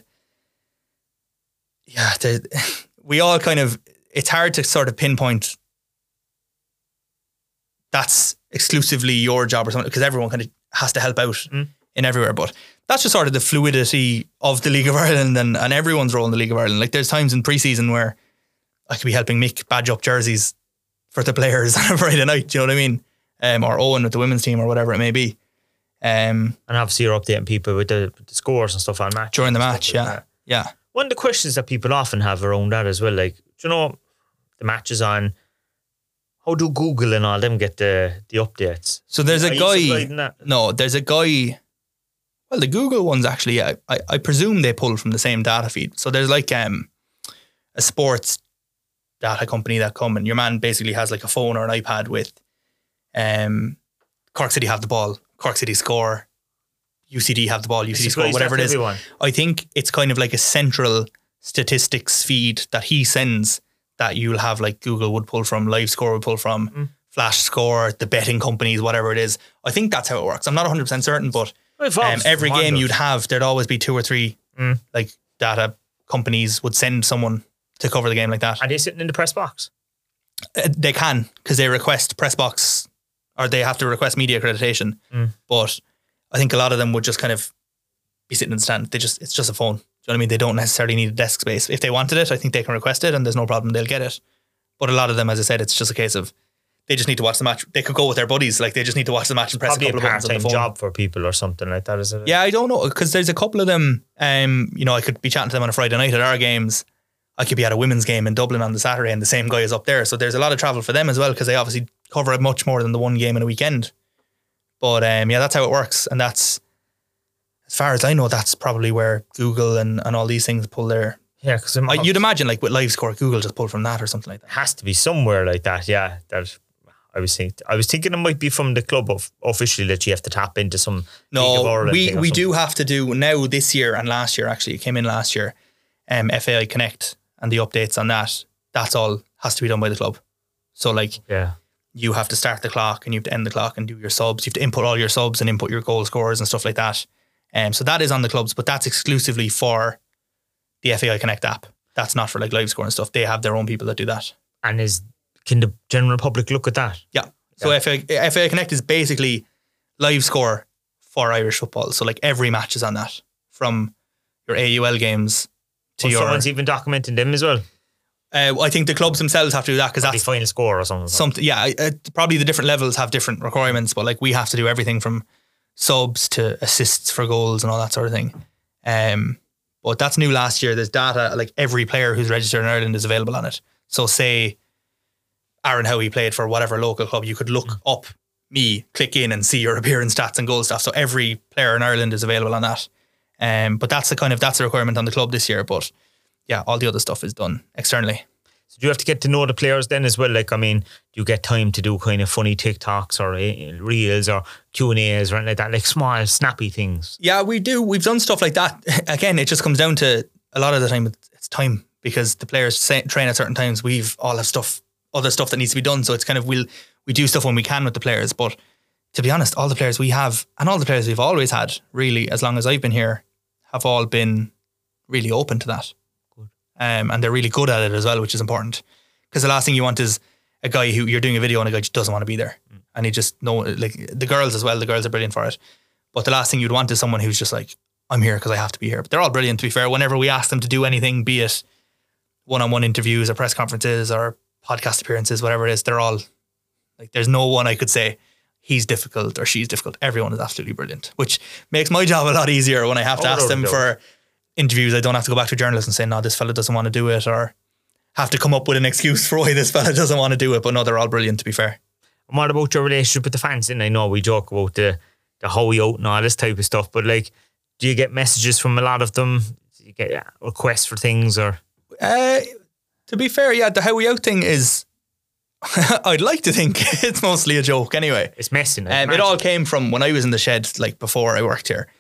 Speaker 2: We all kind of, it's hard to sort of pinpoint that's exclusively your job or something, because everyone kind of has to help out in everywhere. But that's just sort of the fluidity of the League of Ireland and everyone's role in the League of Ireland. Like there's times in pre-season where I could be helping Mick badge up jerseys for the players on a Friday night, do you know what I mean? Or Owen with the women's team or whatever it may be.
Speaker 1: And obviously you're updating people with the scores and stuff on match.
Speaker 2: During the match, yeah.
Speaker 1: One of the questions that people often have around that as well, like, do you know, the matches on, how do Google and all them get the updates?
Speaker 2: So there's a guy, there's a guy, well, the Google ones actually, I presume they pull from the same data feed. So there's like a sports data company that come, and your man basically has like a phone or an iPad with Cork City have the ball, Cork City score, UCD have the ball, UCD score, whatever it is.
Speaker 1: Everyone.
Speaker 2: I think it's kind of like a central statistics feed that he sends that you'll have, like Google would pull from, Live Score would pull from, Flash Score, the betting companies, whatever it is. I think that's how it works. I'm not 100% certain, but every game you'd have, there'd always be 2 or 3 like data companies would send someone to cover the game like that.
Speaker 1: Are they sitting in the press box?
Speaker 2: They can, because they request press box, or they have to request media accreditation. But I think a lot of them would just kind of be sitting in the stand. It's just a phone. Do you know what I mean? They don't necessarily need a desk space. If they wanted it, I think they can request it and there's no problem, they'll get it. But a lot of them, as I said, it's just a case of they just need to watch the match. They could go with their buddies, like they just need to watch the match and press
Speaker 1: probably
Speaker 2: a couple of buttons on the phone.
Speaker 1: Probably a part-time job for people or something like that, is it?
Speaker 2: Yeah, I don't know, because there's a couple of them, I could be chatting to them on a Friday night at our games. I could be at a women's game in Dublin on the Saturday and the same guy is up there. So there's a lot of travel for them as well, because they obviously cover it much more than the one game in a weekend. But that's how it works. And that's, as far as I know, that's probably where Google and all these things pull their...
Speaker 1: Yeah, because
Speaker 2: you'd imagine like with Live Score, Google just pulled from that or something like that.
Speaker 1: It has to be somewhere like that, yeah. That I was thinking it might be from the club officially that you have to tap into some...
Speaker 2: No, we do have to do now this year and last year, actually. It came in last year. FAI Connect and the updates on that, that's all has to be done by the club. So like...
Speaker 1: Yeah.
Speaker 2: You have to start the clock and you have to end the clock and do your subs. You have to input all your subs and input your goal scorers and stuff like that. So that is on the clubs, but that's exclusively for the FAI Connect app. That's not for like Live Score and stuff. They have their own people that do that.
Speaker 1: And can the general public look at that?
Speaker 2: Yeah. So FAI Connect is basically Live Score for Irish football. So like every match is on that, from your AUL games to your...
Speaker 1: Someone's even documenting them as well.
Speaker 2: I think the clubs themselves have to do that, because that's
Speaker 1: final score or something.
Speaker 2: Yeah, probably the different levels have different requirements, but like we have to do everything from subs to assists for goals and all that sort of thing. But that's new last year. There's data, like every player who's registered in Ireland is available on it. So say Aaron Howie played for whatever local club, you could look up me, click in and see your appearance stats and goal stuff. So every player in Ireland is available on that. But that's the requirement on the club this year. But yeah, all the other stuff is done externally.
Speaker 1: So do you have to get to know the players then as well? Like, I mean, do you get time to do kind of funny TikToks or reels or Q&As or anything like that, like small, snappy things?
Speaker 2: Yeah, we do. We've done stuff like that. Again, it just comes down to a lot of the time it's time, because the players train at certain times. We've all have other stuff that needs to be done. So it's kind of we do stuff when we can with the players. But to be honest, all the players we have and all the players we've always had, really, as long as I've been here, have all been really open to that. And they're really good at it as well, which is important. Because the last thing you want is a guy who you're doing a video and a guy just doesn't want to be there. And he just like the girls as well. The girls are brilliant for it. But the last thing you'd want is someone who's just like, I'm here because I have to be here. But they're all brilliant, to be fair. Whenever we ask them to do anything, be it one-on-one interviews or press conferences or podcast appearances, whatever it is, they're all like, there's no one I could say he's difficult or she's difficult. Everyone is absolutely brilliant, which makes my job a lot easier when I have to ask them for interviews. I don't have to go back to journalists and say, no, this fella doesn't want to do it, or have to come up with an excuse for why this fella doesn't want to do it. But no, they're all brilliant, to be fair.
Speaker 1: And what about your relationship with the fans? And I know we joke about the Howie out and all this type of stuff, but like, do you get messages from a lot of them? Do you get requests for things or?
Speaker 2: To be fair, yeah, the Howie out thing is, I'd like to think it's mostly a joke anyway.
Speaker 1: It's messing.
Speaker 2: It all came from when I was in the shed, like before I worked here.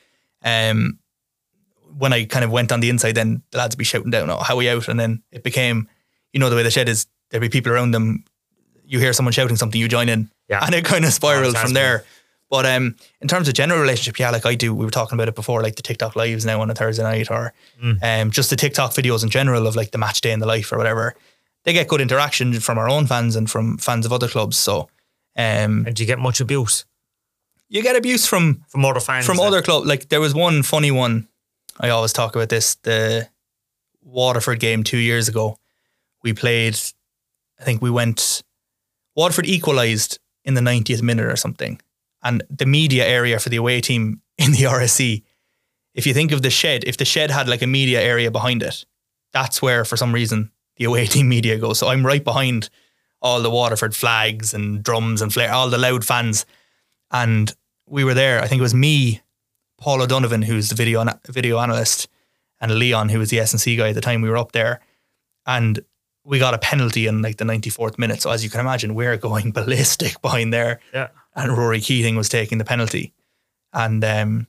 Speaker 2: When I kind of went on the inside, then the lads would be shouting down, "Oh, Howie out," and then it became, you know, the way the shed is, there'd be people around them. You hear someone shouting something, you join in, and it kind of spiraled from there. But in terms of general relationship, yeah, like we were talking about it before, like the TikTok lives now on a Thursday night, or just the TikTok videos in general of like the match day in the life or whatever. They get good interaction from our own fans and from fans of other clubs. So,
Speaker 1: and do you get much abuse?
Speaker 2: You get abuse from
Speaker 1: other fans,
Speaker 2: from other clubs. Like there was one funny one. I always talk about this. The Waterford game 2 years ago, we played. I think Waterford equalised in the 90th minute or something. And the media area for the away team in the RSC, if you think of the shed, if the shed had like a media area behind it, that's where for some reason the away team media goes. So I'm right behind all the Waterford flags and drums and all the loud fans. And we were there. I think it was me, Paul O'Donovan, who's the video analyst, and Leon, who was the S&C guy at the time. We were up there and we got a penalty in like the 94th minute. So as you can imagine, we're going ballistic behind there.
Speaker 1: Yeah.
Speaker 2: And Rory Keating was taking the penalty. And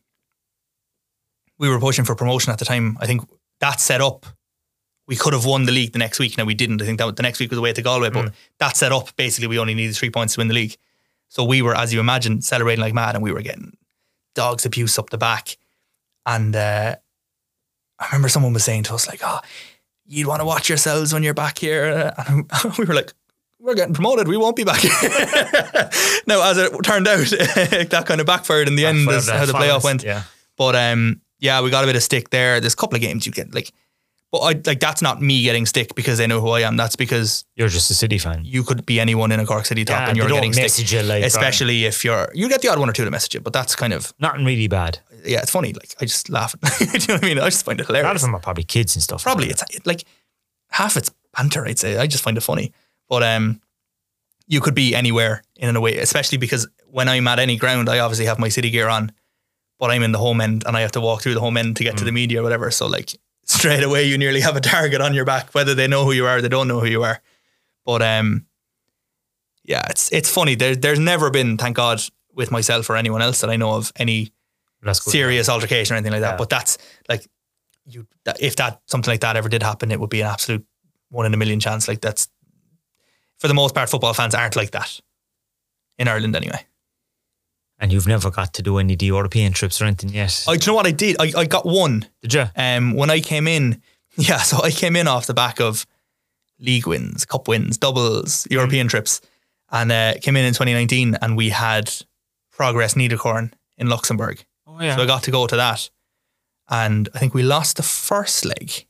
Speaker 2: we were pushing for promotion at the time. I think that set up, we could have won the league the next week. Now we didn't. I think that the next week was away to Galway, but that set up, basically we only needed 3 points to win the league. So we were, as you imagine, celebrating like mad, and we were getting dogs abuse up the back. And I remember someone was saying to us like, "Oh, you'd want to watch yourselves when you're back here." And we were like, "We're getting promoted. We won't be back here." Now, as it turned out, that kind of backfired in the end, is how the playoff went.
Speaker 1: Yeah.
Speaker 2: But yeah, we got a bit of stick there. There's a couple of games you get like, but that's not me getting stick because they know who I am. That's because
Speaker 1: you're just a City fan.
Speaker 2: You could be anyone in a Cork City top and you're getting stick.
Speaker 1: You, like,
Speaker 2: especially if you get the odd one or two to message it, but that's kind of
Speaker 1: nothing really bad.
Speaker 2: Yeah, it's funny. Like I just laugh. Do you know what I mean? I just find it hilarious.
Speaker 1: A lot of them are probably kids and stuff.
Speaker 2: Probably it's like half it's banter. I'd say I just find it funny. But you could be anywhere in a way, especially because when I'm at any ground, I obviously have my City gear on, but I'm in the home end and I have to walk through the home end to get to the media or whatever. So like straight away, you nearly have a target on your back, whether they know who you are or they don't know who you are. But yeah, it's funny. There's never been, thank God, with myself or anyone else that I know of, any serious altercation or anything like that. Yeah. But that's like, if something like that ever did happen, it would be an absolute 1 in a million chance. Like that's, for the most part, football fans aren't like that in Ireland anyway.
Speaker 1: And you've never got to do any of the European trips or anything yet?
Speaker 2: Do you know what I did? I got one.
Speaker 1: Did you?
Speaker 2: When I came in, yeah, so I came in off the back of league wins, cup wins, doubles, European trips, and came in 2019 and we had Progress Niederkorn in Luxembourg.
Speaker 1: Oh yeah.
Speaker 2: So I got to go to that. And I think we lost the first leg.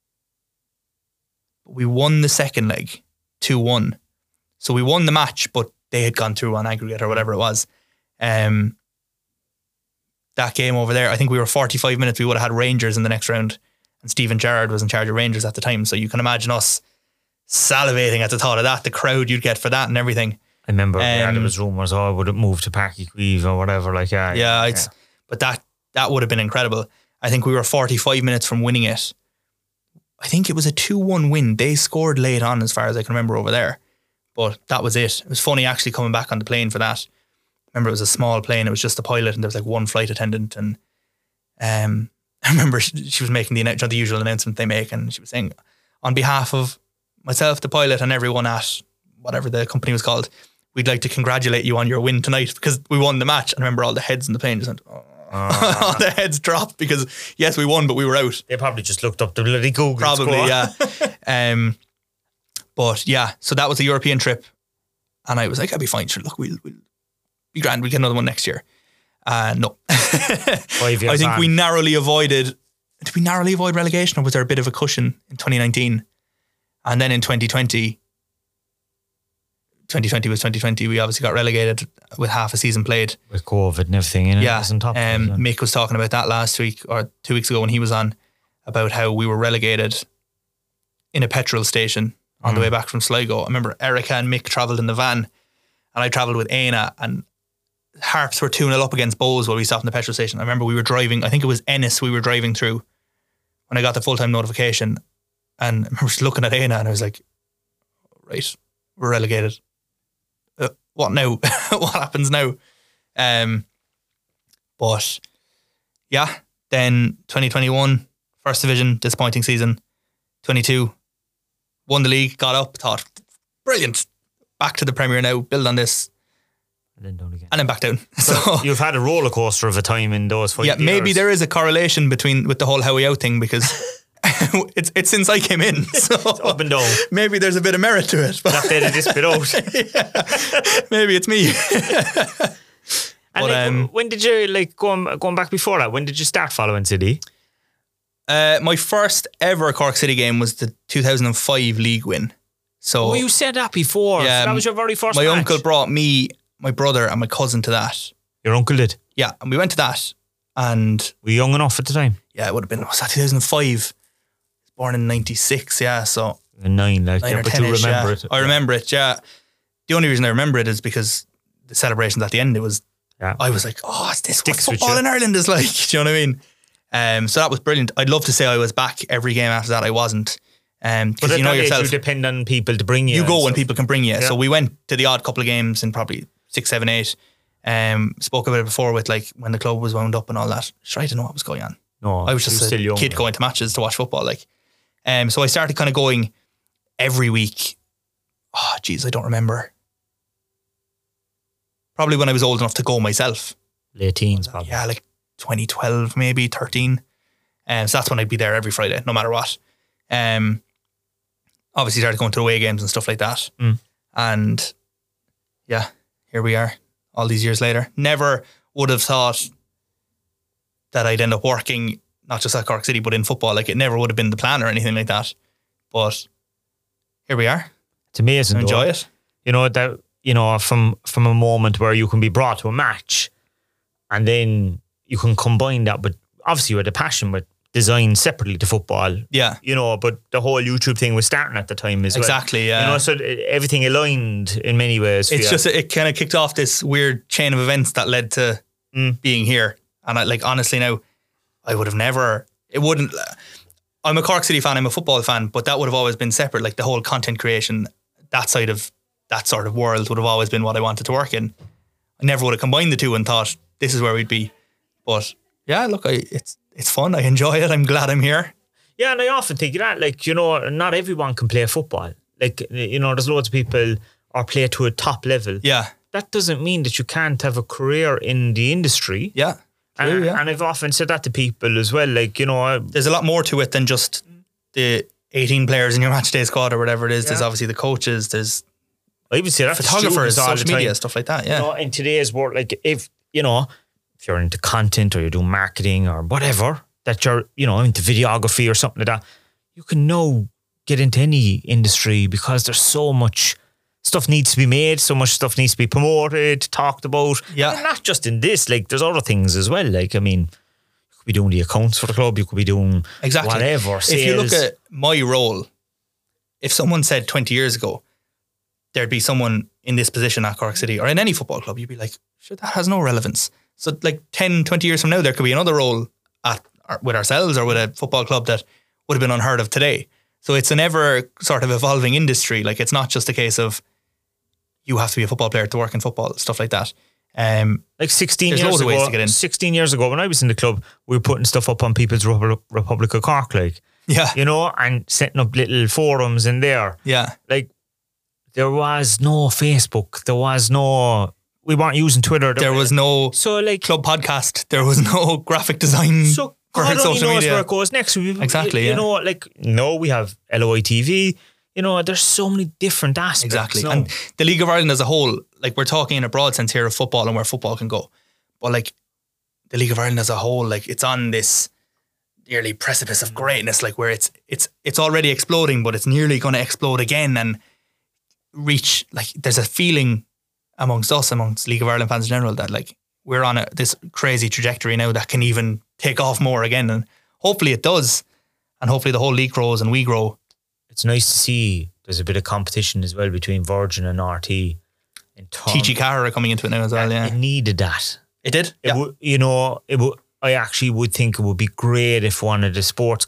Speaker 2: We won the second leg, 2-1. So we won the match, but they had gone through on aggregate or whatever it was. That game over there, I think we were 45 minutes. We would have had Rangers in the next round, and Stephen Gerrard was in charge of Rangers at the time. So you can imagine us salivating at the thought of that, the crowd you'd get for that and everything.
Speaker 1: I remember there was rumours, would it move to Parky Queeve or whatever, like
Speaker 2: but that would have been incredible. I think we were 45 minutes from winning it. I think it was a 2-1 win. They scored late on, as far as I can remember, over there. But that was it. It was funny actually coming back on the plane for that. Remember, it was a small plane. It was just a pilot, and there was like one flight attendant. And I remember she was making the usual announcement they make, and she was saying, on behalf of myself, the pilot, and everyone at whatever the company was called, we'd like to congratulate you on your win tonight because we won the match. And I remember all the heads in the plane just went, all the heads dropped because, yes, we won, but we were out.
Speaker 1: They probably just looked up the bloody Google
Speaker 2: Probably,
Speaker 1: score.
Speaker 2: Yeah. But yeah, so that was a European trip. And I was like, I'll be fine. Sure, look, we'll be grand. We'll get another one next year. No.
Speaker 1: 5 years
Speaker 2: I think
Speaker 1: on.
Speaker 2: we narrowly avoided. Did we narrowly avoid relegation, or was there a bit of a cushion in 2019? And then in 2020 was 2020, we obviously got relegated with half a season played.
Speaker 1: With COVID and everything, and
Speaker 2: Yeah.
Speaker 1: it wasn't top.
Speaker 2: Mick was talking about that last week or 2 weeks ago when he was on, about how we were relegated in a petrol station on the way back from Sligo. I remember Erica and Mick travelled in the van, and I travelled with Aina, and Harps were 2-0 up against Bowes while we stopped in the petrol station. I remember we were driving, I think it was Ennis we were driving through when I got the full-time notification, and I remember just looking at Aina and I was like, right, we're relegated. What now? What happens now? But yeah, then 2021, first division, disappointing season. 22, won the league, got up, thought, brilliant, back to the Premier now, build on this.
Speaker 1: And then down again.
Speaker 2: And then back down. So
Speaker 1: You've had a roller coaster of a time in those 5 years.
Speaker 2: yeah, maybe there is a correlation with the whole Howie out thing, because it's since I came in. So
Speaker 1: It's up and down.
Speaker 2: maybe there's a bit of merit to it. But
Speaker 1: That bit of this bit out.
Speaker 2: maybe it's me.
Speaker 1: And
Speaker 2: But,
Speaker 1: when did you, like, going back before that, when did you start following City?
Speaker 2: My first ever Cork City game was the 2005 league win. So
Speaker 1: Oh, you said that before.
Speaker 2: Yeah,
Speaker 1: So that was your very first
Speaker 2: my
Speaker 1: match.
Speaker 2: uncle brought me, my brother, and my cousin to that.
Speaker 1: Your uncle did?
Speaker 2: Yeah, and we went to that, and
Speaker 1: Were you young enough at the time?
Speaker 2: yeah, it would have been, was that 2005? Born in 96, yeah, so
Speaker 1: 9, like,
Speaker 2: 9
Speaker 1: yeah,
Speaker 2: or
Speaker 1: but
Speaker 2: 10
Speaker 1: you remember it.
Speaker 2: I remember it, yeah. The only reason I remember it is because the celebrations at the end, it was,
Speaker 1: Yeah.
Speaker 2: I was like, oh, it's this what
Speaker 1: Sticks with
Speaker 2: football
Speaker 1: you.
Speaker 2: in Ireland is like. Do you know what I mean? So that was brilliant. I'd love to say I was back every game after that. I wasn't.
Speaker 1: But
Speaker 2: Because
Speaker 1: at
Speaker 2: you know
Speaker 1: that age,
Speaker 2: yourself,
Speaker 1: you depend on people to bring you.
Speaker 2: you
Speaker 1: and
Speaker 2: go when
Speaker 1: stuff.
Speaker 2: people can bring you.
Speaker 1: Yeah.
Speaker 2: So we went to the odd couple of games in probably 6, 7, 8. Spoke about it before with, like, when the club was wound up and all that. Sure, I didn't know what was going on.
Speaker 1: No,
Speaker 2: I was
Speaker 1: you
Speaker 2: just
Speaker 1: were
Speaker 2: a
Speaker 1: still young.
Speaker 2: kid going to matches to watch football. Like, so I started kind of going every week. Oh, geez, I don't remember. Probably when I was old enough to go myself.
Speaker 1: Late teens, probably.
Speaker 2: Yeah, like 2012, maybe 13. So that's when I'd be there every Friday, no matter what. Obviously started going to away games and stuff like that. And yeah, here we are all these years later. Never would have thought that I'd end up working, not just at Cork City, but in football. Like, it never would have been the plan or anything like that. But here we are.
Speaker 1: It's amazing.
Speaker 2: I enjoy
Speaker 1: though.
Speaker 2: it.
Speaker 1: You know, that, you know, from a moment where you can be brought to a match and then you can combine that, but obviously you had a passion with design separately to football.
Speaker 2: Yeah.
Speaker 1: You know, but the whole YouTube thing was starting at the time as well.
Speaker 2: Exactly, yeah.
Speaker 1: You know, so everything aligned in many ways.
Speaker 2: It's just, it kind of kicked off this weird chain of events that led to being here. And I, like, honestly now, I would have never, it wouldn't, I'm a Cork City fan, I'm a football fan, but that would have always been separate. Like, the whole content creation, that side of that sort of world would have always been what I wanted to work in. I never would have combined the two and thought this is where we'd be. But yeah, look, it's fun. I enjoy it. I'm glad I'm here.
Speaker 1: Yeah, and I often think that, like, you know, not everyone can play football. Like, you know, there's loads of people or play to a top level.
Speaker 2: Yeah.
Speaker 1: That doesn't mean that you can't have a career in the industry.
Speaker 2: Yeah. True,
Speaker 1: And,
Speaker 2: yeah.
Speaker 1: and I've often said that to people as well. Like, you know,
Speaker 2: There's a lot more to it than just the 18 players in your match day squad or whatever it is. There's obviously the coaches, there's
Speaker 1: I even say that to
Speaker 2: photographers,
Speaker 1: students all the
Speaker 2: social media,
Speaker 1: time.
Speaker 2: stuff like that. Yeah.
Speaker 1: You know, in today's world, like, if you're into content or you're doing marketing or whatever, that you're, you know, into videography or something like that, you can now get into any industry because there's so much stuff needs to be made, so much stuff needs to be promoted, talked about.
Speaker 2: Yeah.
Speaker 1: And not just in this, like, there's other things as well. Like, I mean, you could be doing the accounts for the club, you could be doing
Speaker 2: Exactly.
Speaker 1: whatever, sales.
Speaker 2: If you look at my role, if someone said 20 years ago, there'd be someone in this position at Cork City or in any football club, you'd be like, sure, that has no relevance. So like 10, 20 years from now, there could be another role with ourselves or with a football club that would have been unheard of today. So it's an ever sort of evolving industry. Like it's not just a case of you have to be a football player to work in football, stuff like that.
Speaker 1: Like 16 years ago, 16 years ago when I was in the club, we were putting stuff up on People's Republic of Cork, like,
Speaker 2: yeah,
Speaker 1: you know, and setting up little forums in there.
Speaker 2: Yeah.
Speaker 1: Like there was no Facebook. We weren't using Twitter.
Speaker 2: There was no club podcast. There was no graphic design.
Speaker 1: So God only knows where it goes next.
Speaker 2: Exactly.
Speaker 1: You know, like, we have LOI TV. You know, there's so many different aspects.
Speaker 2: Exactly.
Speaker 1: No?
Speaker 2: And the League of Ireland as a whole, like we're talking in a broad sense here of football and where football can go. But like the League of Ireland as a whole, like it's on this nearly precipice of greatness, like where it's already exploding, but it's nearly going to explode again and reach, like there's a feeling amongst League of Ireland fans in general that like we're on this crazy trajectory now that can even take off more again, and hopefully it does, and hopefully the whole league grows and we grow.
Speaker 1: It's nice to see there's a bit of competition as well between Virgin and RT.
Speaker 2: TG Carr are coming into it now as well. Yeah,
Speaker 1: it needed that.
Speaker 2: It did.
Speaker 1: I actually would think it would be great if one of the sports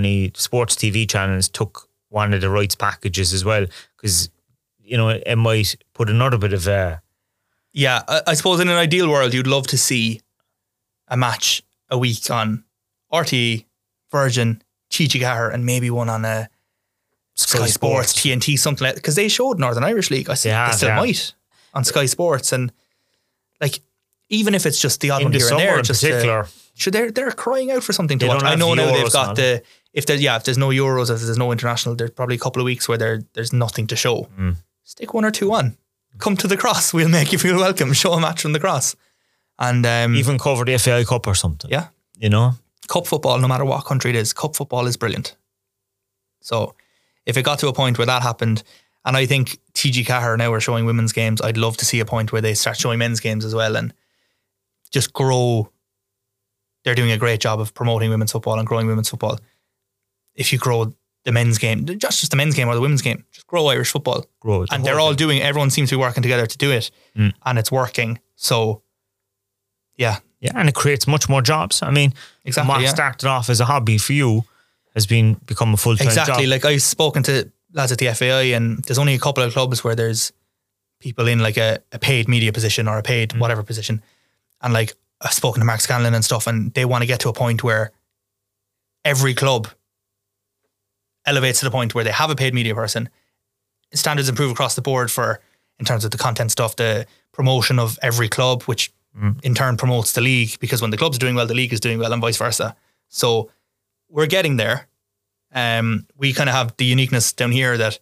Speaker 1: TV channels took one of the rights packages as well, because it might put another bit of
Speaker 2: yeah, I suppose in an ideal world you'd love to see a match a week on RTE, Virgin, TG Carr, and maybe one on Sky Sports, TNT, something like that, because they showed Northern Irish League. I still might on Sky Sports, and like even if it's just the odd one here and there, just particular. They're crying out for something to watch. I know now they've got if there's no Euros, if there's no international, there's probably a couple of weeks where there's nothing to show. Stick one or two on. Come to the Cross. We'll make you feel welcome. Show a match from the Cross. And
Speaker 1: even cover the FAI Cup or something.
Speaker 2: Yeah.
Speaker 1: Cup
Speaker 2: football, no matter what country it is, cup football is brilliant. So if it got to a point where that happened, and I think TG Carr now are showing women's games, I'd love to see a point where they start showing men's games as well and just grow. They're doing a great job of promoting women's football and growing women's football. If you grow the men's game, just the men's game or the women's game, just grow Irish football. And they're all everyone seems to be working together to do it, and it's working. So, yeah.
Speaker 1: Yeah, and it creates much more jobs. I mean,
Speaker 2: exactly,
Speaker 1: what started off as a hobby for you has become a full-time job.
Speaker 2: Exactly. Like I've spoken to lads at the FAI, and there's only a couple of clubs where there's people in like a paid media position or a paid whatever position. And like I've spoken to Mark Scanlon and stuff, and they want to get to a point where every club elevates to the point where they have a paid media person. Standards improve across the board in terms of the content stuff, the promotion of every club, which in turn promotes the league, because when the club's doing well, the league is doing well, and vice versa. So we're getting there. We kind of have the uniqueness down here that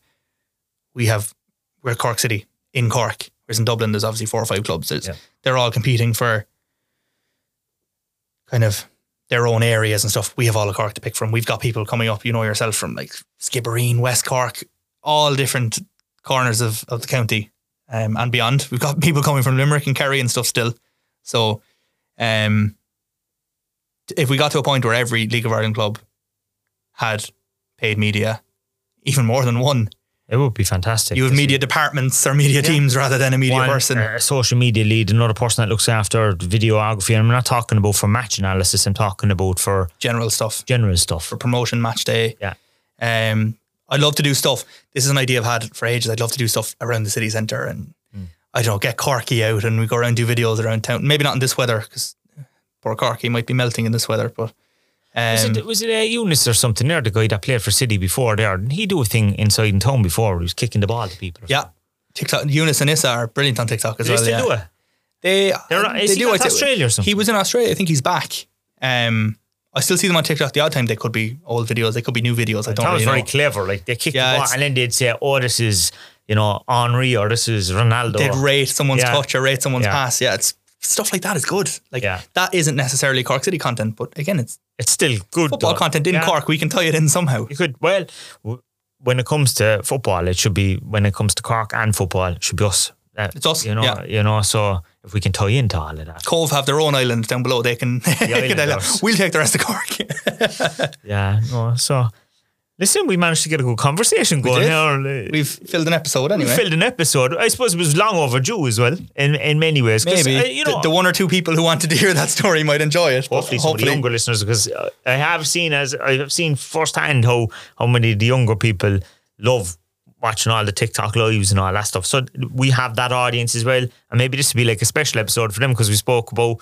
Speaker 2: we're Cork City in Cork, whereas in Dublin there's obviously 4 or 5 clubs. They're all competing for kind of their own areas and stuff. We have all of Cork to pick from. We've got people coming up, yourself, from like Skibbereen, West Cork, all different corners of the county and beyond. We've got people coming from Limerick and Kerry and stuff still. So if we got to a point where every League of Ireland club had paid media, even more than one,
Speaker 1: it would be fantastic.
Speaker 2: You have media departments or media teams rather than a media person.
Speaker 1: A social media lead, another person that looks after videography. And I'm not talking about for match analysis, I'm talking about for
Speaker 2: general stuff.
Speaker 1: For
Speaker 2: promotion, match day.
Speaker 1: Yeah.
Speaker 2: I'd love to do stuff. This is an idea I've had for ages. I'd love to do stuff around the city centre and I don't know, get Corky out and we go around, do videos around town. Maybe not in this weather, because poor Corky might be melting in this weather, but
Speaker 1: was it Eunice or something there, the guy that played for City before there? Didn't he do a thing inside in town before where he was kicking the ball to people?
Speaker 2: Yeah. TikTok. Eunice and Issa are brilliant on TikTok as well.
Speaker 1: They do it?
Speaker 2: They do.
Speaker 1: Australia or something?
Speaker 2: He was in Australia. I think he's back. I still see them on TikTok the odd time. They could be old videos. They could be new videos. I don't really know.
Speaker 1: That was very clever. Like they kick the ball and then they'd say, oh, this is, Henry or this is Ronaldo.
Speaker 2: They'd rate someone's touch or rate someone's pass. Yeah, it's stuff like that is good. That isn't necessarily Cork City content, but again, it's
Speaker 1: still good
Speaker 2: football content in Cork. We can tie it in somehow.
Speaker 1: You could, when it comes to football, it should be, when it comes to Cork and football, it should be us.
Speaker 2: It's us,
Speaker 1: so if we can tie into all of that.
Speaker 2: Cove have their own island down below. They can, we'll take the rest of Cork.
Speaker 1: So Listen, we managed to get a good conversation going here.
Speaker 2: We've filled an episode anyway.
Speaker 1: We filled an episode. I suppose it was long overdue as well, in many ways.
Speaker 2: Maybe. The one or two people who wanted to hear that story might enjoy it.
Speaker 1: Hopefully some of the younger listeners, because I have seen firsthand how many of the younger people love watching all the TikTok lives and all that stuff. So we have that audience as well. And maybe this would be like a special episode for them, because we spoke about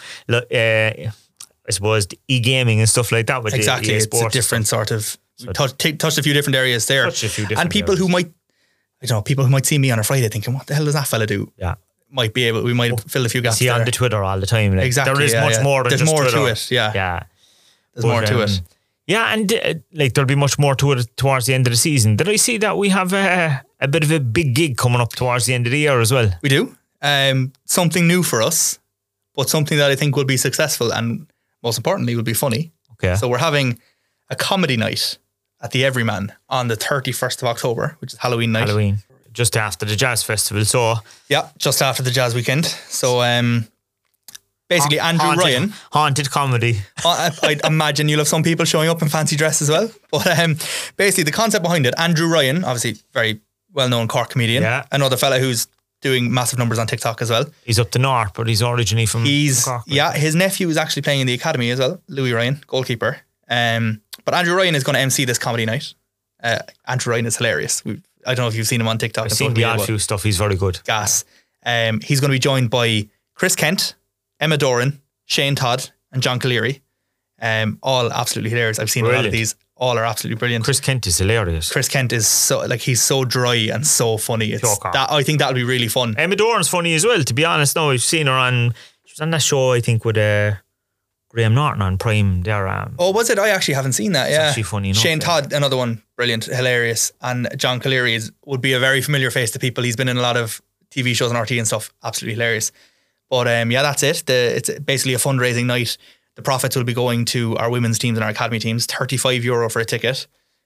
Speaker 1: I suppose the e-gaming and stuff like that with
Speaker 2: exactly.
Speaker 1: the
Speaker 2: It's a different sort of touched a few different areas there. And people who might, I don't know, people who might see me on a Friday thinking, what the hell does that fella do?
Speaker 1: Yeah.
Speaker 2: We might fill a few gaps there.
Speaker 1: On the Twitter all the time. Like,
Speaker 2: exactly.
Speaker 1: There is much more than
Speaker 2: There's
Speaker 1: just
Speaker 2: more
Speaker 1: Twitter.
Speaker 2: to it. Yeah.
Speaker 1: Yeah.
Speaker 2: There's more to it.
Speaker 1: Yeah, and there'll be much more to it towards the end of the season. Did I see that we have a bit of a big gig coming up towards the end of the year as well?
Speaker 2: We do. Something new for us, but something that I think will be successful and most importantly will be funny.
Speaker 1: Okay.
Speaker 2: So we're having a comedy night at the Everyman on the 31st of October, which is Halloween night.
Speaker 1: Just after the Jazz Festival. So
Speaker 2: yeah, just after the Jazz weekend. So basically Andrew Ryan.
Speaker 1: Haunted comedy.
Speaker 2: I imagine you'll have some people showing up in fancy dress as well. But basically the concept behind it, Andrew Ryan, obviously very well-known Cork comedian.
Speaker 1: Yeah.
Speaker 2: Another fella who's doing massive numbers on TikTok as well.
Speaker 1: He's up the north, but he's originally from Cork.
Speaker 2: Yeah, his nephew is actually playing in the academy as well, Louis Ryan, goalkeeper. But Andrew Ryan is going to MC this comedy night. Andrew Ryan is hilarious. I don't know if you've seen him on TikTok.
Speaker 1: I've seen the odd few stuff. He's very good.
Speaker 2: Gas. He's going to be joined by Chris Kent, Emma Doran, Shane Todd, and John Cleary. All absolutely hilarious. I've seen a lot of these. All are absolutely brilliant.
Speaker 1: Chris Kent is hilarious.
Speaker 2: Chris Kent is he's so dry and so funny. I think that'll be really fun.
Speaker 1: Emma Doran's funny as well, to be honest. No, I've seen her she was on that show, I think, with Graham Norton on Prime there.
Speaker 2: Oh, was it? I actually haven't seen that. Yeah,
Speaker 1: actually funny enough.
Speaker 2: Shane Todd, another one, brilliant, hilarious, and John Cleary would be a very familiar face to people. He's been in a lot of TV shows on RT and stuff. Absolutely hilarious. But yeah, that's it. It's basically a fundraising night. The profits will be going to our women's teams and our academy teams. €35 for a ticket.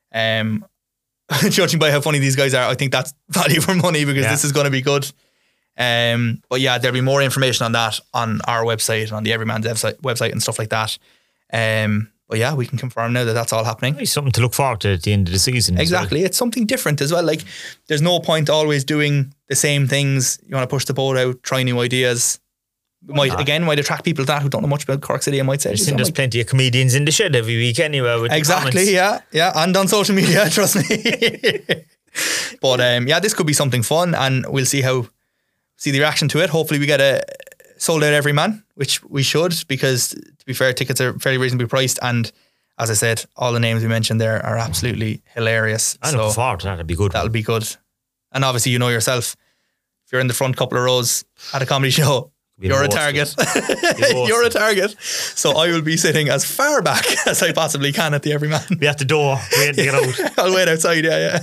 Speaker 2: Judging by how funny these guys are, I think that's value for money, because this is going to be good. But yeah, there'll be more information on that on our website, on the Everyman's website and stuff like that. But yeah, we can confirm now that that's all happening.
Speaker 1: It's something to look forward to at the end of the season.
Speaker 2: Exactly. It's something different as well. Like, there's no point always doing the same things. You want to push the boat out, try new ideas. Might attract people to that who don't know much about Cork City. I might say
Speaker 1: there's plenty of comedians in the shed every week anyway. With
Speaker 2: exactly, yeah, and on social media, trust me. But yeah, this could be something fun, and we'll see the reaction to it. Hopefully, we get a sold out Everyman, which we should, because to be fair, tickets are fairly reasonably priced, and as I said, all the names we mentioned there are absolutely hilarious.
Speaker 1: I'm looking forward to that. That'll be good.
Speaker 2: That'll be good, and obviously, you know yourself, if you're in the front couple of rows at a comedy show, you're a target. You're a target. So I will be sitting as far back as I possibly can at the Everyman.
Speaker 1: Be at the door, waiting to get out.
Speaker 2: I'll wait outside, yeah.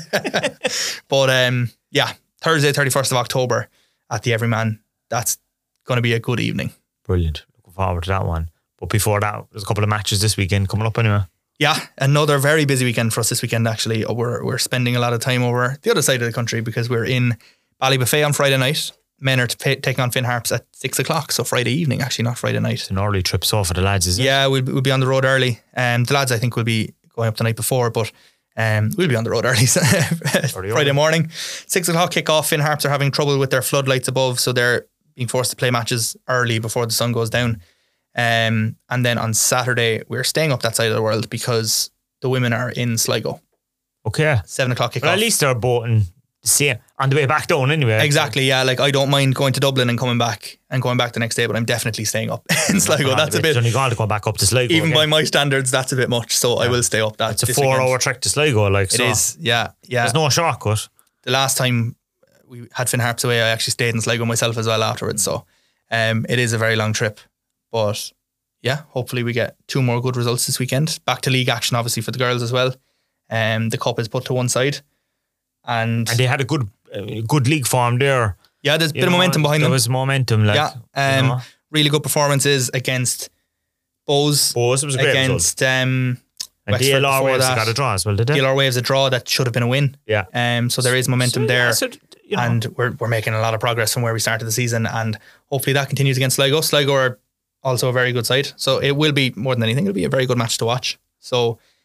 Speaker 2: But yeah, Thursday, 31st of October at the Everyman. That's going to be a good evening.
Speaker 1: Brilliant. Looking forward to that one. But before that, there's a couple of matches this weekend coming up anyway.
Speaker 2: Yeah, another very busy weekend for us this weekend, actually. We're spending a lot of time over the other side of the country, because we're in Ballybuffet on Friday night. Men are taking on Finn Harps at 6 o'clock, so Friday evening, actually, not Friday night.
Speaker 1: It's an early trip so for the lads, is it?
Speaker 2: Yeah, we'll be on the road early. The lads, I think, will be going up the night before, but we'll be on the road early Friday morning. 6 o'clock kick-off. Finn Harps are having trouble with their floodlights above, so they're being forced to play matches early before the sun goes down. And then on Saturday, we're staying up that side of the world because the women are in Sligo.
Speaker 1: Okay.
Speaker 2: 7 o'clock kick-off.
Speaker 1: Well, at least they're boating on the way back down anyway.
Speaker 2: Exactly, yeah. Like, I don't mind going to Dublin and coming back the next day, but I'm definitely staying up in Sligo. That's a bit.
Speaker 1: Only got to go back up to Sligo.
Speaker 2: Even by my standards, that's a bit much. So I will stay up.
Speaker 1: It's a 4-hour trek to Sligo. Like,
Speaker 2: it is, yeah.
Speaker 1: There's no shortcut.
Speaker 2: The last time we had Finn Harps away, I actually stayed in Sligo myself as well afterwards. So it is a very long trip, but yeah, hopefully we get 2 more good results this weekend. Back to league action, obviously, for the girls as well. The cup is put to one side. And they
Speaker 1: had a good league form there.
Speaker 2: Yeah, there's a bit of momentum behind them.
Speaker 1: There was momentum.
Speaker 2: Really good performances against Bows.
Speaker 1: Bows was a great
Speaker 2: against
Speaker 1: result. And DLR Waves got a draw as well, did they?
Speaker 2: DLR Waves a draw that should have been a win.
Speaker 1: Yeah.
Speaker 2: So there is momentum there. And we're making a lot of progress from where we started the season, and hopefully that continues against Sligo. Sligo are also a very good side. So it will be, more than anything, it'll be a very good match to watch. So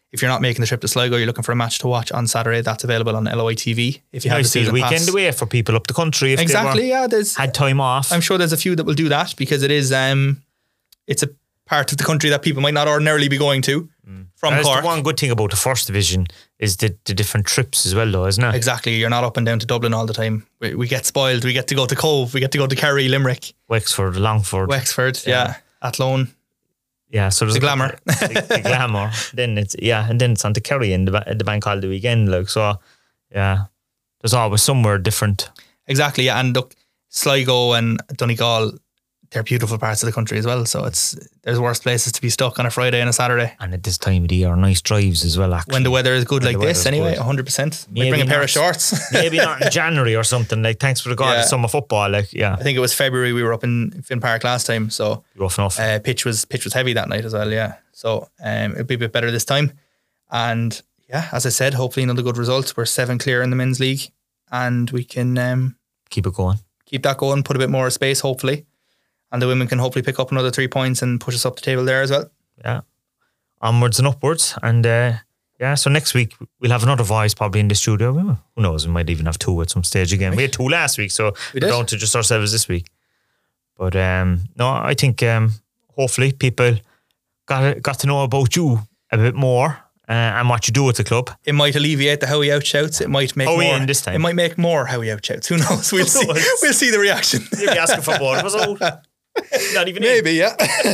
Speaker 2: if you're not making the trip to Sligo, you're looking for a match to watch on Saturday, that's available on LOI TV. If you have the season
Speaker 1: weekend
Speaker 2: pass.
Speaker 1: away for people up the country. If
Speaker 2: Exactly,
Speaker 1: they
Speaker 2: there's
Speaker 1: had time off.
Speaker 2: I'm sure there's a few that will do that because it is it's a part of the country that people might not ordinarily be going to from Cork.
Speaker 1: The one good thing about the first division is the different trips as well, though, isn't it?
Speaker 2: Exactly, you're not up and down to Dublin all the time. We get spoiled. We get to go to Cove. We get to go to Kerry, Limerick,
Speaker 1: Wexford, Longford,
Speaker 2: Athlone.
Speaker 1: Yeah, so there's
Speaker 2: the glamour.
Speaker 1: The glamour. Then it's and then it's on to Kerry in the bank holiday weekend. Like, so, yeah, there's always somewhere different.
Speaker 2: Exactly, yeah. And look, Sligo and Donegal, they're beautiful parts of the country as well. So there's worse places to be stuck on a Friday and a Saturday.
Speaker 1: And at this time of the year, nice drives as well, actually.
Speaker 2: When the weather is good like this, anyway, 100%. We bring a pair of shorts.
Speaker 1: Maybe not in January or something. Like, thanks for the God of summer football. Like, yeah.
Speaker 2: I think it was February we were up in Finn Park last time. So
Speaker 1: rough enough.
Speaker 2: Pitch was heavy that night as well, yeah. So it'll be a bit better this time. And yeah, as I said, hopefully another good result. We're 7 clear in the men's league and we can
Speaker 1: keep it going. Keep
Speaker 2: that going, put a bit more space, hopefully. And the women can hopefully pick up another 3 points and push us up the table there as well.
Speaker 1: Yeah. Onwards and upwards. And so next week we'll have another voice probably in the studio. Who knows, we might even have 2 at some stage again. We had 2 last week, so we're down to just ourselves this week. But no, I think hopefully people got to know about you a bit more and what you do at the club.
Speaker 2: It might alleviate the Howie Out shouts. It might make more.
Speaker 1: In this time.
Speaker 2: It might make more Howie Out shouts. Who knows? We'll see. We'll see the reaction.
Speaker 1: You'll be asking for both of us out. Not even
Speaker 2: maybe, yeah.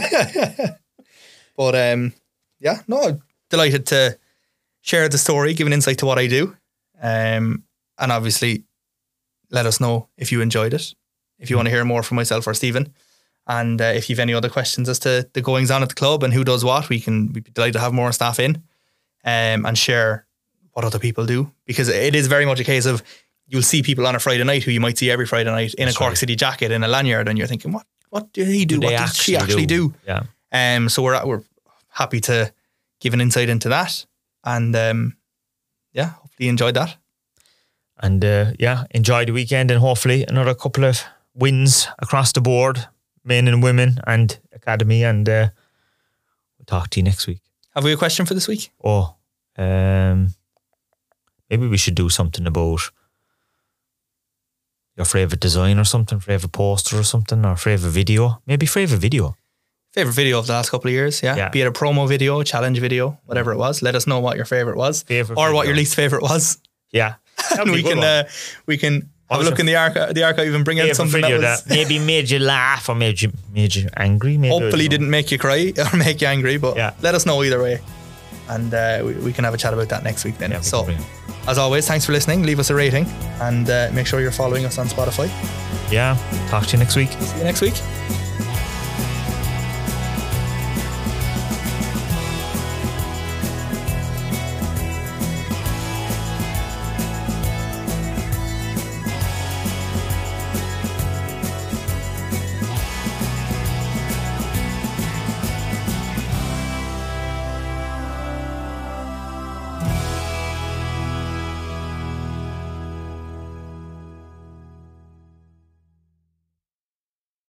Speaker 2: But delighted to share the story, give an insight to what I do, and obviously let us know if you enjoyed it, if you want to hear more from myself or Stephen, and if you've any other questions as to the goings on at the club and who does what, we'd be delighted to have more staff in and share what other people do, because it is very much a case of you'll see people on a Friday night who you might see every Friday night in a Cork City jacket in a lanyard, and you're thinking, what did he do? What does she actually do?
Speaker 1: Yeah.
Speaker 2: So we're happy to give an insight into that, and hopefully you enjoyed that.
Speaker 1: And enjoy the weekend, and hopefully another couple of wins across the board, men and women and academy, and we'll talk to you next week.
Speaker 2: Have we a question for this week?
Speaker 1: Maybe we should do something about your favourite design or something, favourite poster or something, or favourite video. Maybe favourite video.
Speaker 2: Favourite video of the last couple of years, yeah. Be it a promo video, challenge video, whatever it was. Let us know what your favourite was, what your least favourite was.
Speaker 1: Yeah,
Speaker 2: and we can have a look in the archive and bring out something that
Speaker 1: maybe made you laugh or made you angry. Maybe,
Speaker 2: hopefully didn't make you cry or make you angry, but let us know either way, and we can have a chat about that next week then.
Speaker 1: Yeah,
Speaker 2: so, as always, thanks for listening. Leave us a rating and make sure you're following us on Spotify.
Speaker 1: Yeah, talk to you next week.
Speaker 2: See you next week.